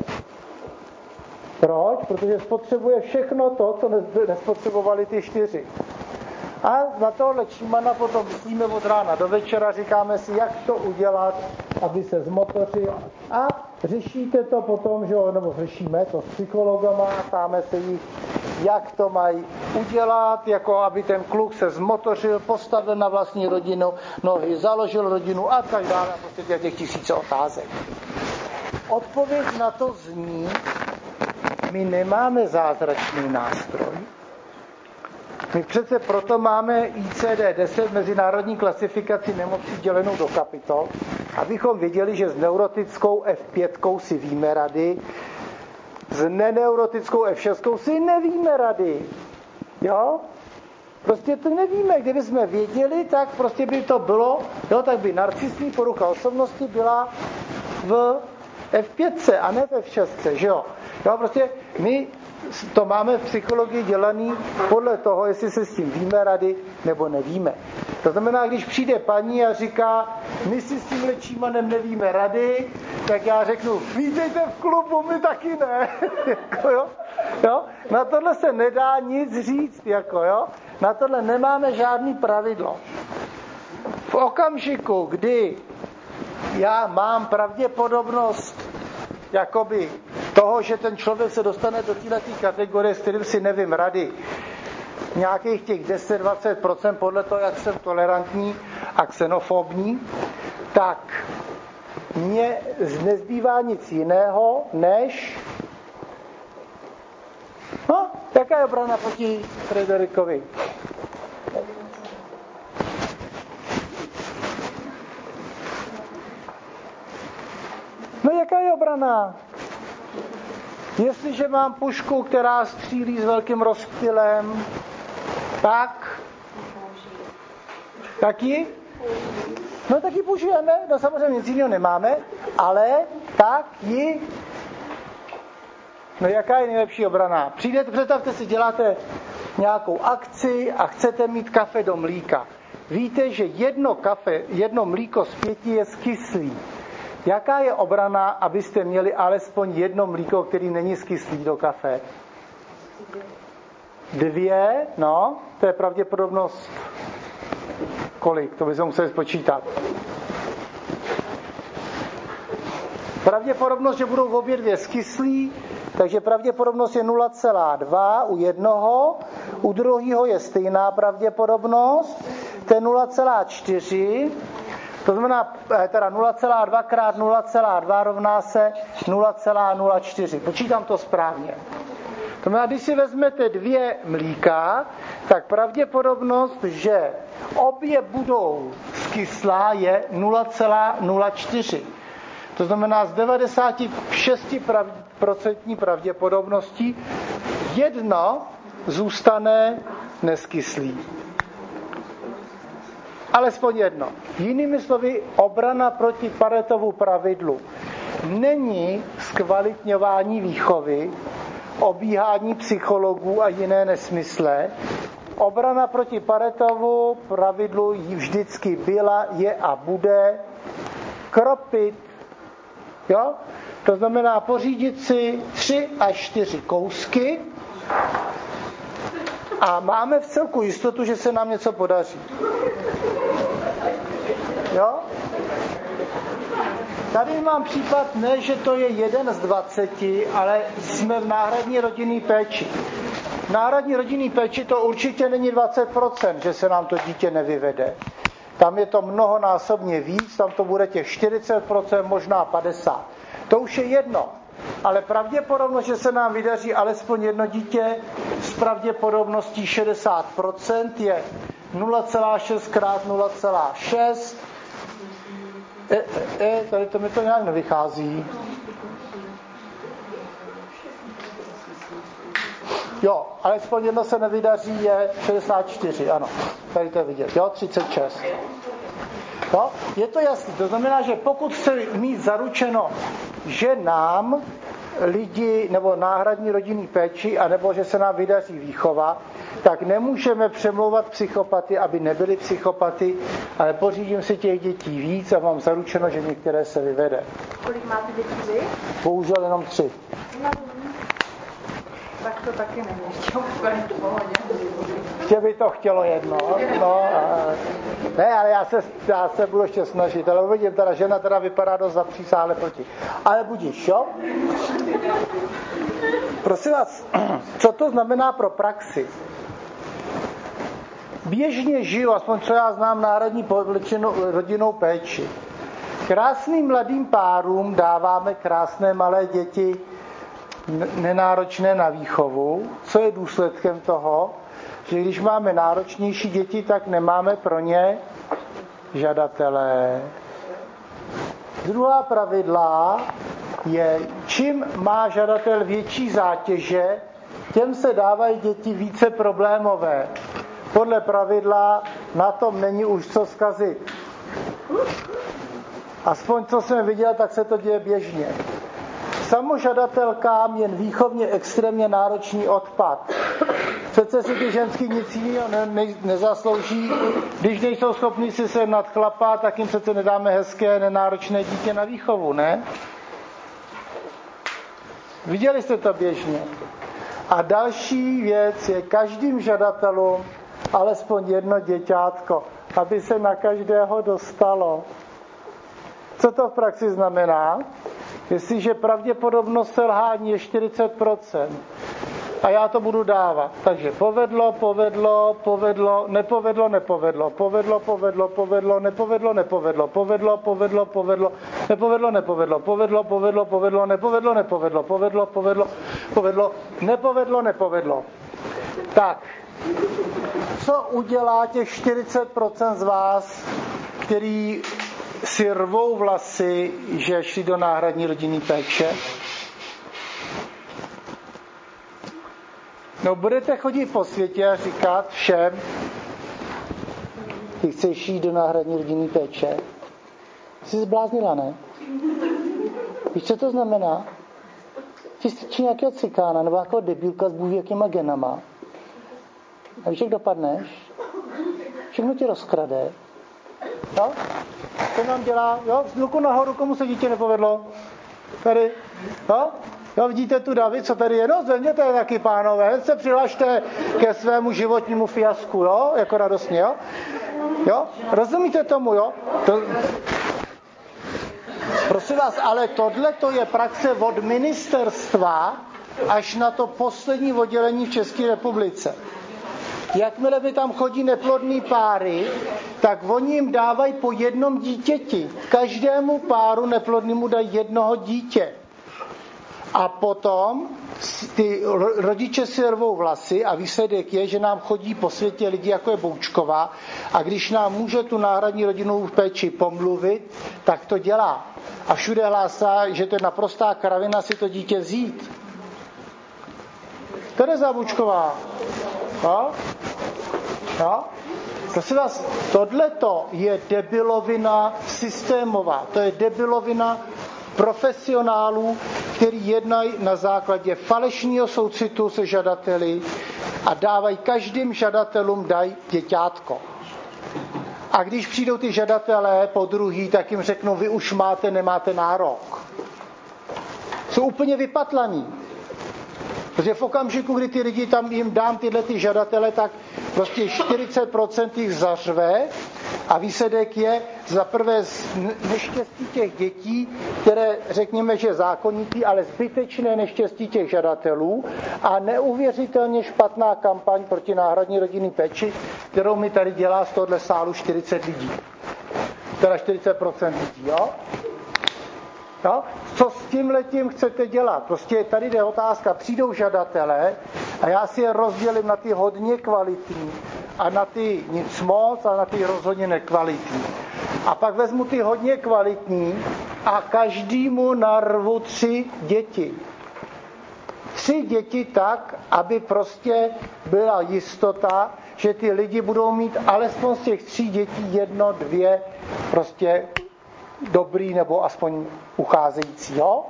Proč? Protože spotřebuje všechno to, co nespotřebovali ty čtyři. A na tohle čímana potom myslíme od rána do večera, říkáme si, jak to udělat, aby se zmotořil. A řešíte to potom, že jo, nebo řešíme to s psychologama, ptáme se jich, jak to mají udělat, jako aby ten kluk se zmotořil, postavil na vlastní rodinu, nohy, založil rodinu a tak dále. A prostě těch tisíce otázek. Odpověď na to zní, my nemáme zázračný nástroj. My přece proto máme I C D deset, mezinárodní klasifikaci nemocí dělenou do kapitol, abychom věděli, že s neurotickou F pět si víme rady, s neneurotickou F šest si nevíme rady. Jo? Prostě to nevíme. Kdybychom věděli, tak prostě by to bylo, jo, tak by narcisní porucha osobnosti byla v F pět a ne v F šest, že jo? Jo, prostě my to máme v psychologii dělaný podle toho, jestli se s tím víme rady nebo nevíme. To znamená, když přijde paní a říká, my si s tím čímanem nevíme rady, tak já řeknu, vítejte v klubu, my taky ne. jako, jo? Jo? Na tohle se nedá nic říct, jako, jo? Na tohle nemáme žádný pravidlo. V okamžiku, kdy já mám pravděpodobnost jakoby toho, že ten člověk se dostane do této kategorie, s kterým si nevím rady, nějakých těch deset až dvacet procent podle toho, jak jsem tolerantní a xenofobní, tak mně nezbývá nic jiného, než no, jaká je obrana proti Frederikovi? No jaká je obrana? Jestliže mám pušku, která střílí s velkým rozptylem, tak taky? No tak ji použijeme, no samozřejmě nic jiného nemáme, ale tak ji. No jaká je nejlepší obrana? Přijdete, představte si, děláte nějakou akci a chcete mít kafe do mlíka. Víte, že jedno kafe, jedno mlíko z pěti je skyslý. Jaká je obrana, abyste měli alespoň jedno mlíko, který není skyslý do kafe? Dvě, no, to je pravděpodobnost kolik? To bychom museli spočítat. Pravděpodobnost, že budou obě dvě skyslí, takže pravděpodobnost je nula celá dva u jednoho, u druhého je stejná pravděpodobnost, to je nula celá čtyři, to znamená teda nula celá dva krát nula celá dva rovná se nula celá nula čtyři. Počítám to správně. To znamená, když si vezmete dvě mlíka, tak pravděpodobnost, že obě budou zkyslá, je nula celá nula čtyři. To znamená, z devadesát šest procent pravděpodobností jedno zůstane neskyslý. Alespoň jedno. Jinými slovy, obrana proti Paretovu pravidlu není zkvalitňování výchovy, obíhání psychologů a jiné nesmysle. Obrana proti Paretovu pravidlu vždycky byla, je a bude kropit. Jo? To znamená pořídit si tři až čtyři kousky a máme v celku jistotu, že se nám něco podaří. Jo? Tady mám případ, ne, že to je jeden z dvaceti, ale jsme v náhradní rodinné péči. V náhradní rodinné péči to určitě není dvacet procent, že se nám to dítě nevyvede. Tam je to mnohonásobně víc, tam to bude těch čtyřicet procent, možná padesát procent. To už je jedno. Ale pravděpodobnost, že se nám vydaří alespoň jedno dítě s pravděpodobností šedesát procent je nula celá šest krát nula celá šest. E, e, tady to mi to nějak nevychází. Jo, alespoň jedno se nevydaří je šedesát čtyři, ano. Tady to je vidět, jo, třicet šest. Jo, je to jasný. To znamená, že pokud chce mít zaručeno, že nám lidi nebo náhradní rodinný péči, anebo že se nám vydaří výchova, tak nemůžeme přemlouvat psychopaty, aby nebyli psychopaty, ale pořídím si těch dětí víc a mám zaručeno, že některé se vyvede. Kolik máte dětí vy? Bohužel jenom tři. Tak to taky není ještě úplně v pohodě. Že by to chtělo jedno. No, a... Ne, ale já se, já se budu ještě snažit, ale uvidím, teda žena teda vypadá dost zapřísáhle proti. Ale budíš, jo? Prosím vás, co to znamená pro praxi? Běžně žiju, aspoň co já znám, národní rodinnou péči. Krásným mladým párům dáváme krásné malé děti, nenáročné na výchovu. Co je důsledkem toho? Že když máme náročnější děti, tak nemáme pro ně žadatelé. Druhá pravidla je, čím má žadatel větší zátěže, těm se dávají děti více problémové. Podle pravidla na tom není už co zkazit. Aspoň co jsem viděl, tak se to děje běžně. Samožadatelkám jen výchovně extrémně náročný odpad. Přece si ty ženský nic jiného ne, ne, nezaslouží. Když nejsou schopni si se nadchlapa, tak jim přece nedáme hezké, nenáročné dítě na výchovu, ne? Viděli jste to běžně. A další věc je každým žadatelům alespoň jedno děťátko, aby se na každého dostalo. Co to v praxi znamená? Jestliže pravděpodobnost selhání je čtyřicet procent a já to budu dávat. Takže povedlo, povedlo, povedlo, nepovedlo, nepovedlo, povedlo, povedlo, povedlo, nepovedlo, nepovedlo, povedlo, povedlo, povedlo, nepovedlo, nepovedlo, povedlo, povedlo, povedlo, nepovedlo, nepovedlo, povedlo, povedlo, povedlo, nepovedlo, nepovedlo. Tak, co udělá těch čtyřicet procent z vás, který si rvou vlasy, že šli do náhradní rodinné péče? No, budete chodit po světě a říkat všem, ty chceš jít do náhradní rodinné péče? Jsi zbláznila, ne? Víš, co to znamená? Ty jsi nějakého cikána nebo nějakého debilka s bůh jakýma genama. A víš, jak dopadneš? Všechno ti rozkrade. Jo? Co nám dělá? Jo? Ruku nahoru, komu se dítě nepovedlo? Tady. Jo? Jo, vidíte tu David, co tady je? No, zvedněte taky, pánové. Se přihlašte ke svému životnímu fiasku, jo? Jako radostně, jo? Jo? Rozumíte tomu, jo? To... Prosím vás, ale tohle to je praxe od ministerstva až na to poslední oddělení v České republice. Jakmile by tam chodí neplodný páry, tak oni jim dávají po jednom dítěti. Každému páru neplodnému dají jednoho dítě. A potom ty rodiče si rvou vlasy a výsledek je, že nám chodí po světě lidi, jako je Boučková, a když nám může tu náhradní rodinnou péči pomluvit, tak to dělá. A všude hlásá, že to je naprostá kravina si to dítě vzít. Tereza Boučková. No? No? Prosím vás, tohleto je debilovina systémová. To je debilovina profesionálů, který jednají na základě falešného soucitu se žadateli a dávají každým žadatelům dají děťátko. A když přijdou ty žadatelé po druhý, tak jim řeknou, vy už máte, nemáte nárok. Jsou úplně vypatlaní. Protože v okamžiku, kdy ty lidi tam jim dám tyhle ty žadatele, tak prostě čtyřicet procent jich zařve a výsledek je za prvé neštěstí těch dětí, které řekněme, že zákonitý, ale zbytečné neštěstí těch žadatelů a neuvěřitelně špatná kampaň proti náhradní rodinné péči, kterou mi tady dělá z tohohle sálu čtyřicet lidí. Teda čtyřicet procent lidí, jo? No, co s tímhletím chcete dělat? Prostě tady jde otázka, přijdou žadatelé a já si je rozdělím na ty hodně kvalitní a na ty nic moc a na ty rozhodně nekvalitní. A pak vezmu ty hodně kvalitní a každému narvu tři děti. Tři děti tak, aby prostě byla jistota, že ty lidi budou mít alespoň z těch tří dětí jedno, dvě prostě dobrý nebo aspoň ucházející. Jo?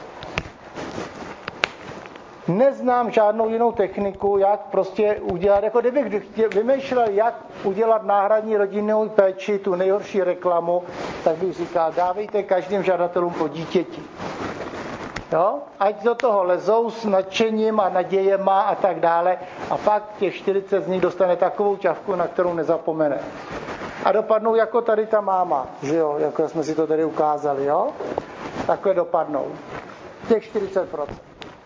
Neznám žádnou jinou techniku, jak prostě udělat, jako kdybych vymýšlel, jak udělat náhradní rodinnou péči, tu nejhorší reklamu, tak bych říkal, dávejte každým žadatelům po dítěti. Jo? Ať do toho lezou s nadšením a nadějema a tak dále a pak těch čtyřicet z nich dostane takovou ťavku, na kterou nezapomene. A dopadnou jako tady ta máma, že jo, jako jsme si to tady ukázali, jo? Takhle dopadnou. Těch čtyřicet procent.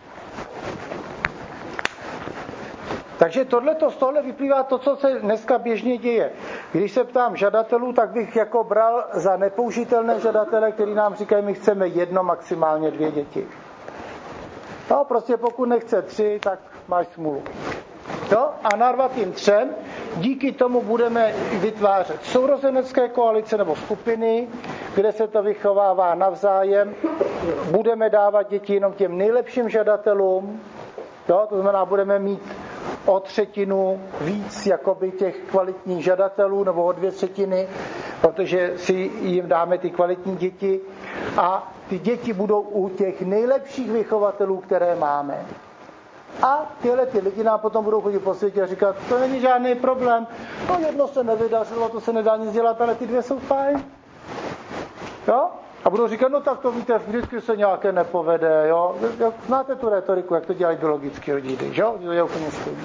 Takže tohleto, z tohle vyplývá to, co se dneska běžně děje. Když se ptám žadatelů, tak bych jako bral za nepoužitelné žadatele, který nám říkají, my chceme jedno, maximálně dvě děti. No, prostě pokud nechce tři, tak máš smůlu. Jo? A narvatým třem, díky tomu budeme vytvářet sourozenecké koalice nebo skupiny, kde se to vychovává navzájem. Budeme dávat děti jenom těm nejlepším žadatelům, jo? To znamená, budeme mít o třetinu víc jakoby těch kvalitních žadatelů nebo o dvě třetiny, protože si jim dáme ty kvalitní děti a ty děti budou u těch nejlepších vychovatelů, které máme. A tyhle ty lidi nám potom budou chodit po světě a říkat, to není žádný problém, no jedno se nevydařilo, to se nedá nic dělat, ale ty dvě jsou fajn. Jo? A budou říkat, no tak to víte, vždycky se nějaké nepovede, jo. Znáte tu retoriku, jak to dělají biologický rodiny, jo? To je úplně stejné.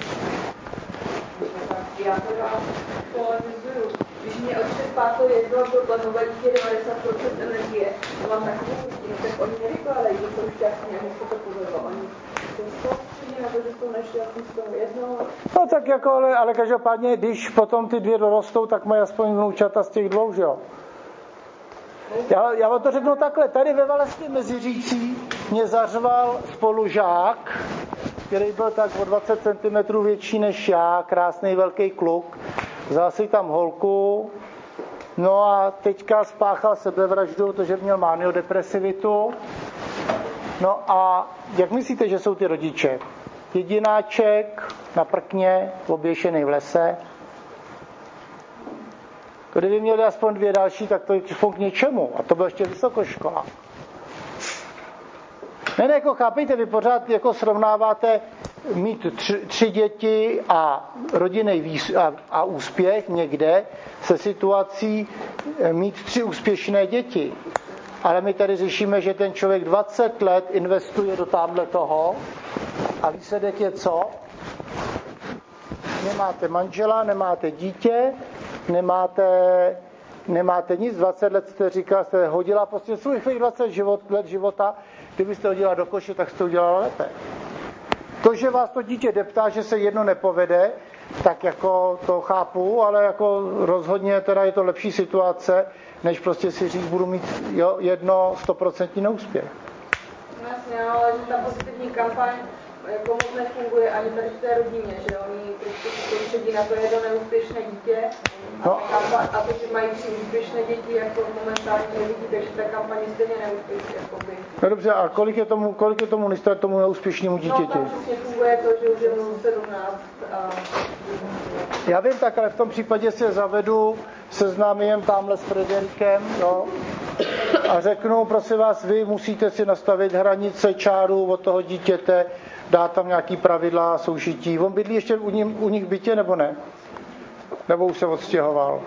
Já teda polemizuju. Když mě odčerpá to jedno problémové dítě devadesát procent energie, to mám takovou rutinu, tak oni nevykládají, že jsou šťastní a že se to povedlo. Oni jsou soustřední na to, že jsou nešťastní z toho jednoho. No tak jako, ale, ale každopádně, když potom ty dvě dorostou, tak mají aspoň vnoučata z těch dvou, že jo? Já, já vám to řeknu takhle, tady ve Valešské Meziříčí mě zařval spolužák, který byl tak o dvacet centimetrů větší než já, krásný velký kluk, vzal si tam holku, no a teďka spáchal sebevraždu, protože měl maniodepresivitu. No a jak myslíte, že jsou ty rodiče? Jedináček na prkně, oběšený v lese. Kdyby měli aspoň dvě další, tak to je k něčemu. A to byl ještě vysokoškola. Ne, ne, jako chápejte, vy pořád jako srovnáváte mít tři, tři děti a rodinný výs- a, a úspěch někde se situací mít tři úspěšné děti. Ale my tady řešíme, že ten člověk dvacet let investuje do tamhle toho a výsledek je co? Nemáte manžela, nemáte dítě, nemáte, nemáte nic, dvacet let jste říkala, jste hodila prostě svých dvacet život, let života, kdybyste hodila do koše, tak jste to udělala lépe. To, že vás to dítě deptá, že se jedno nepovede, tak jako to chápu, ale jako rozhodně teda je to lepší situace, než prostě si říct, budu mít jo, jedno stoprocentní neúspěch. Jasně, ale že ta pozitivní kampaň jako moc nefunguje ani tady v té rodině, že oni prostě soustředí na to jedno neúspěšné dítě no. a to, že mají tři úspěšné děti, jako momentálně nevidíte, že ta kampaň je stejně neúspěšná. Jakoby. No dobře, a kolik je tomu, kolik je tomu ministra tomu neúspěšnému dítěti? No tam přesně funguje to, že už je mu sedmnáct. A... Já vím tak, ale v tom případě se zavedu, seznámím tamhle s Frederikem, jo, a řeknu, prosím vás, vy musíte si nastavit hranice, čáru od toho dítěte, dát tam nějaký pravidla soužití. On bydlí ještě u, ním, u nich v bytě, nebo ne? Nebo už se odstěhoval?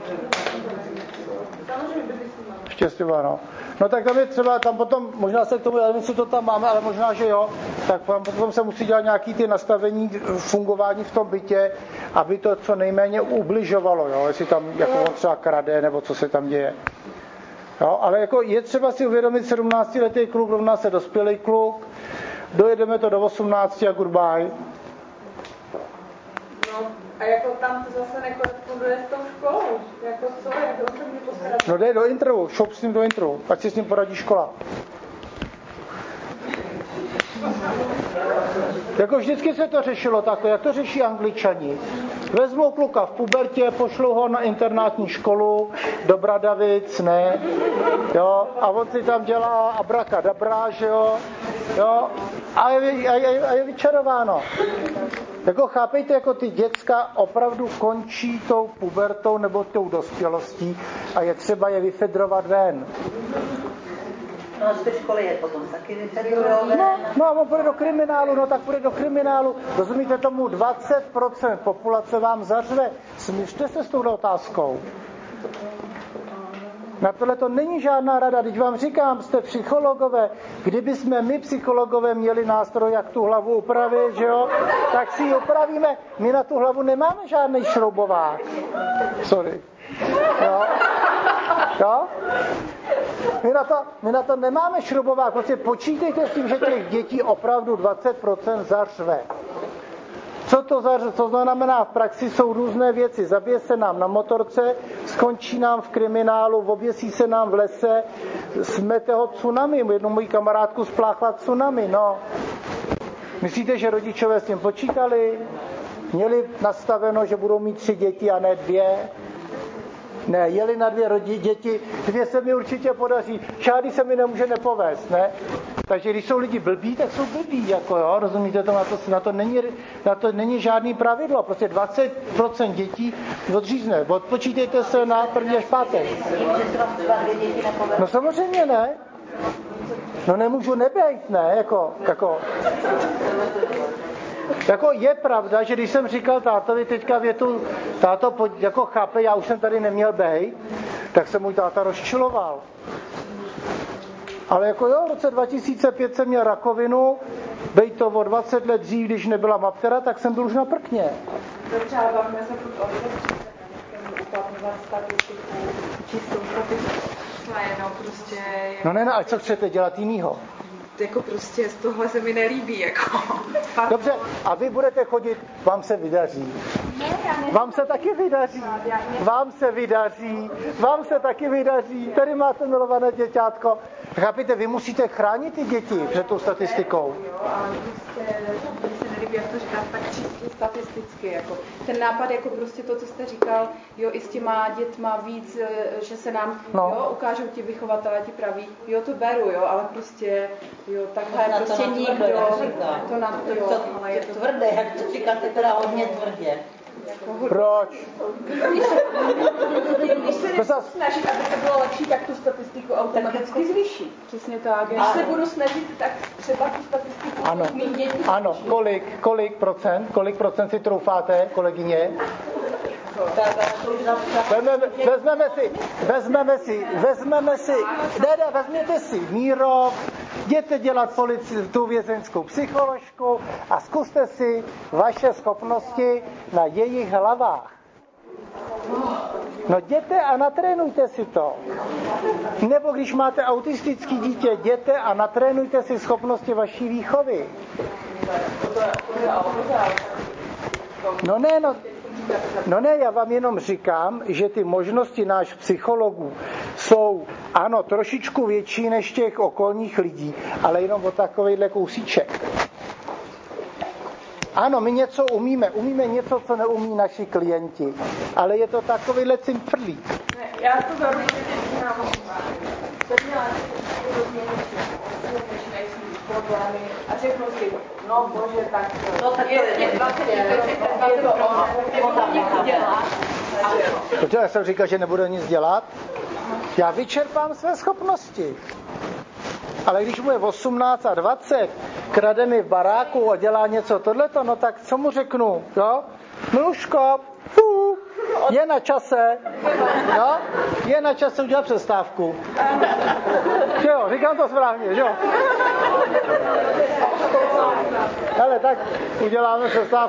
Štěstivá, no. No tak tam je třeba, tam potom, možná se k tomu, já nevím, co to tam máme, ale možná, že jo, tak potom se musí dělat nějaký ty nastavení fungování v tom bytě, aby to co nejméně ubližovalo, jo, jestli tam jako on třeba krade, nebo co se tam děje. Jo, ale jako je třeba si uvědomit, sedmnáctiletý kluk rovná se dospělý kluk, dojedeme to do osmnácti a goodbye. No, a jako tam to zase nekoresponduje s tou školou, jako co, jak on se mě postarat? No dej do intervu, šop s ním do intervu, ať si s ním poradí škola. Jako vždycky se to řešilo takhle, jak to řeší Angličani. Vezmou kluka v pubertě, pošlou ho na internátní školu, do Bradavic, ne, jo, a on si tam dělá abrakadabra, že jo, jo, a je, a je, a je vyčarováno. Jako chápejte, jako ty děcka opravdu končí tou pubertou nebo tou dospělostí a je třeba je vyfedrovat ven. No a z té školy je potom taky vyfedrujou ven. No, no a on půjde do kriminálu, no tak půjde do kriminálu. Rozumíte tomu, dvacet procent populace vám zařve. Smířte se s touhle otázkou. Na tohle to není žádná rada, když vám říkám, jste psychologové, kdyby jsme my psychologové měli nástroj, jak tu hlavu upravit, že jo, tak si ji upravíme. My na tu hlavu nemáme žádný šroubovák. Sorry. Jo? Jo? My na to, my na to nemáme šroubovák. Prostě počítejte s tím, že těch dětí opravdu dvacet procent zařve. Co to, za, co znamená v praxi, jsou různé věci. Zabije se nám na motorce, skončí nám v kriminálu, oběsí se nám v lese, smete ho tsunami. Jednu moji kamarádku spláchla tsunami, no. Myslíte, že rodičové s tím počítali? Měli nastaveno, že budou mít tři děti a ne dvě? Ne, jeli na dvě rodi, děti, dvě se mi určitě podaří, žádný se mi nemůže nepovést, ne? Takže když jsou lidi blbí, tak jsou blbí, jako jo, rozumíte to, na to, na to, není, na to není žádný pravidlo, prostě dvacet procent dětí odřízne, odpočítejte se na první až pátek. No samozřejmě ne. No nemůžu nebejt, ne, jako, jako... Jako je pravda, že když jsem říkal tátovi teďka větu, táto, jako chápe, já už jsem tady neměl bejt, tak se můj táta rozčiloval. Ale jako jo, v roce dva tisíce pět jsem měl rakovinu, bejt to o dvacet let dřív, když nebyla maptera, tak jsem byl už na prkně. Dobře, ale bavíme se tu o tom, uplatňovat statistiku, čistou statistiku, jenom prostě... No ne, no, a co chcete dělat jinýho? Jako prostě z tohle se mi nelíbí, jako. Dobře, a vy budete chodit, vám se vydaří. Ne, já ne. Vám se taky vydaří. Vám se vydaří. Vám se taky vydaří. Tady máte milované děťátko. Chápíte, vy musíte chránit ty děti před tou statistikou. Jo, ale prostě, mně se nelíbí, jak to říkáš, tak čistě statisticky, jako. Ten nápad, jako prostě to, co jste říkal, jo, i s těma dětma víc, že se nám, no. jo, ukážou ti vychovatelé, ti praví, jo, to beru, jo, ale prostě, jo, takhle na prostě to nikdo, to na to, jo, to, ale je to tvrdé, jak to říkáte, teda hodně tvrdě. Proč? Když se snažit, aby to bylo lepší, tak tu statistiku automaticky zvýší. Přesně tak. Když se budu snažit, tak třeba tu statistiku ano. mých dětí. Ano, kolik, kolik procent, kolik procent si troufáte, kolegyně? Vezmeme, vezmeme si, vezmeme si, vezmeme si, ne, ne, vezměte si Míro, jděte dělat polici, tu vězeňskou psycholožku a zkuste si vaše schopnosti na jejich hlavách. No jděte a natrénujte si to. Nebo když máte autistický dítě, jděte a natrénujte si schopnosti vaší výchovy. No ne, no, no ne, já vám jenom říkám, že ty možnosti náš psychologů jsou, ano, trošičku větší než těch okolních lidí, ale jenom o takovejhle kousíček. Ano, my něco umíme, umíme něco, co neumí naši klienti, ale je to takovýhle cimprlík. Ne, já to beru, že děti nám to měla problémy a řeknu si, no bože, tak No, tak to je dvacet je to ono, nebudu nic dělat. Protože já jsem říkal, že nebudu nic dělat. Já vyčerpám své schopnosti. Ale když mu je osmnáct a dvacet, krade mi v baráku a dělá něco tohleto, no tak co mu řeknu, jo? Miluško, fu, je na čase, jo? Je na čase udělat přestávku. Jo, říkám to správně, jo? Ale tak uděláme přestávku.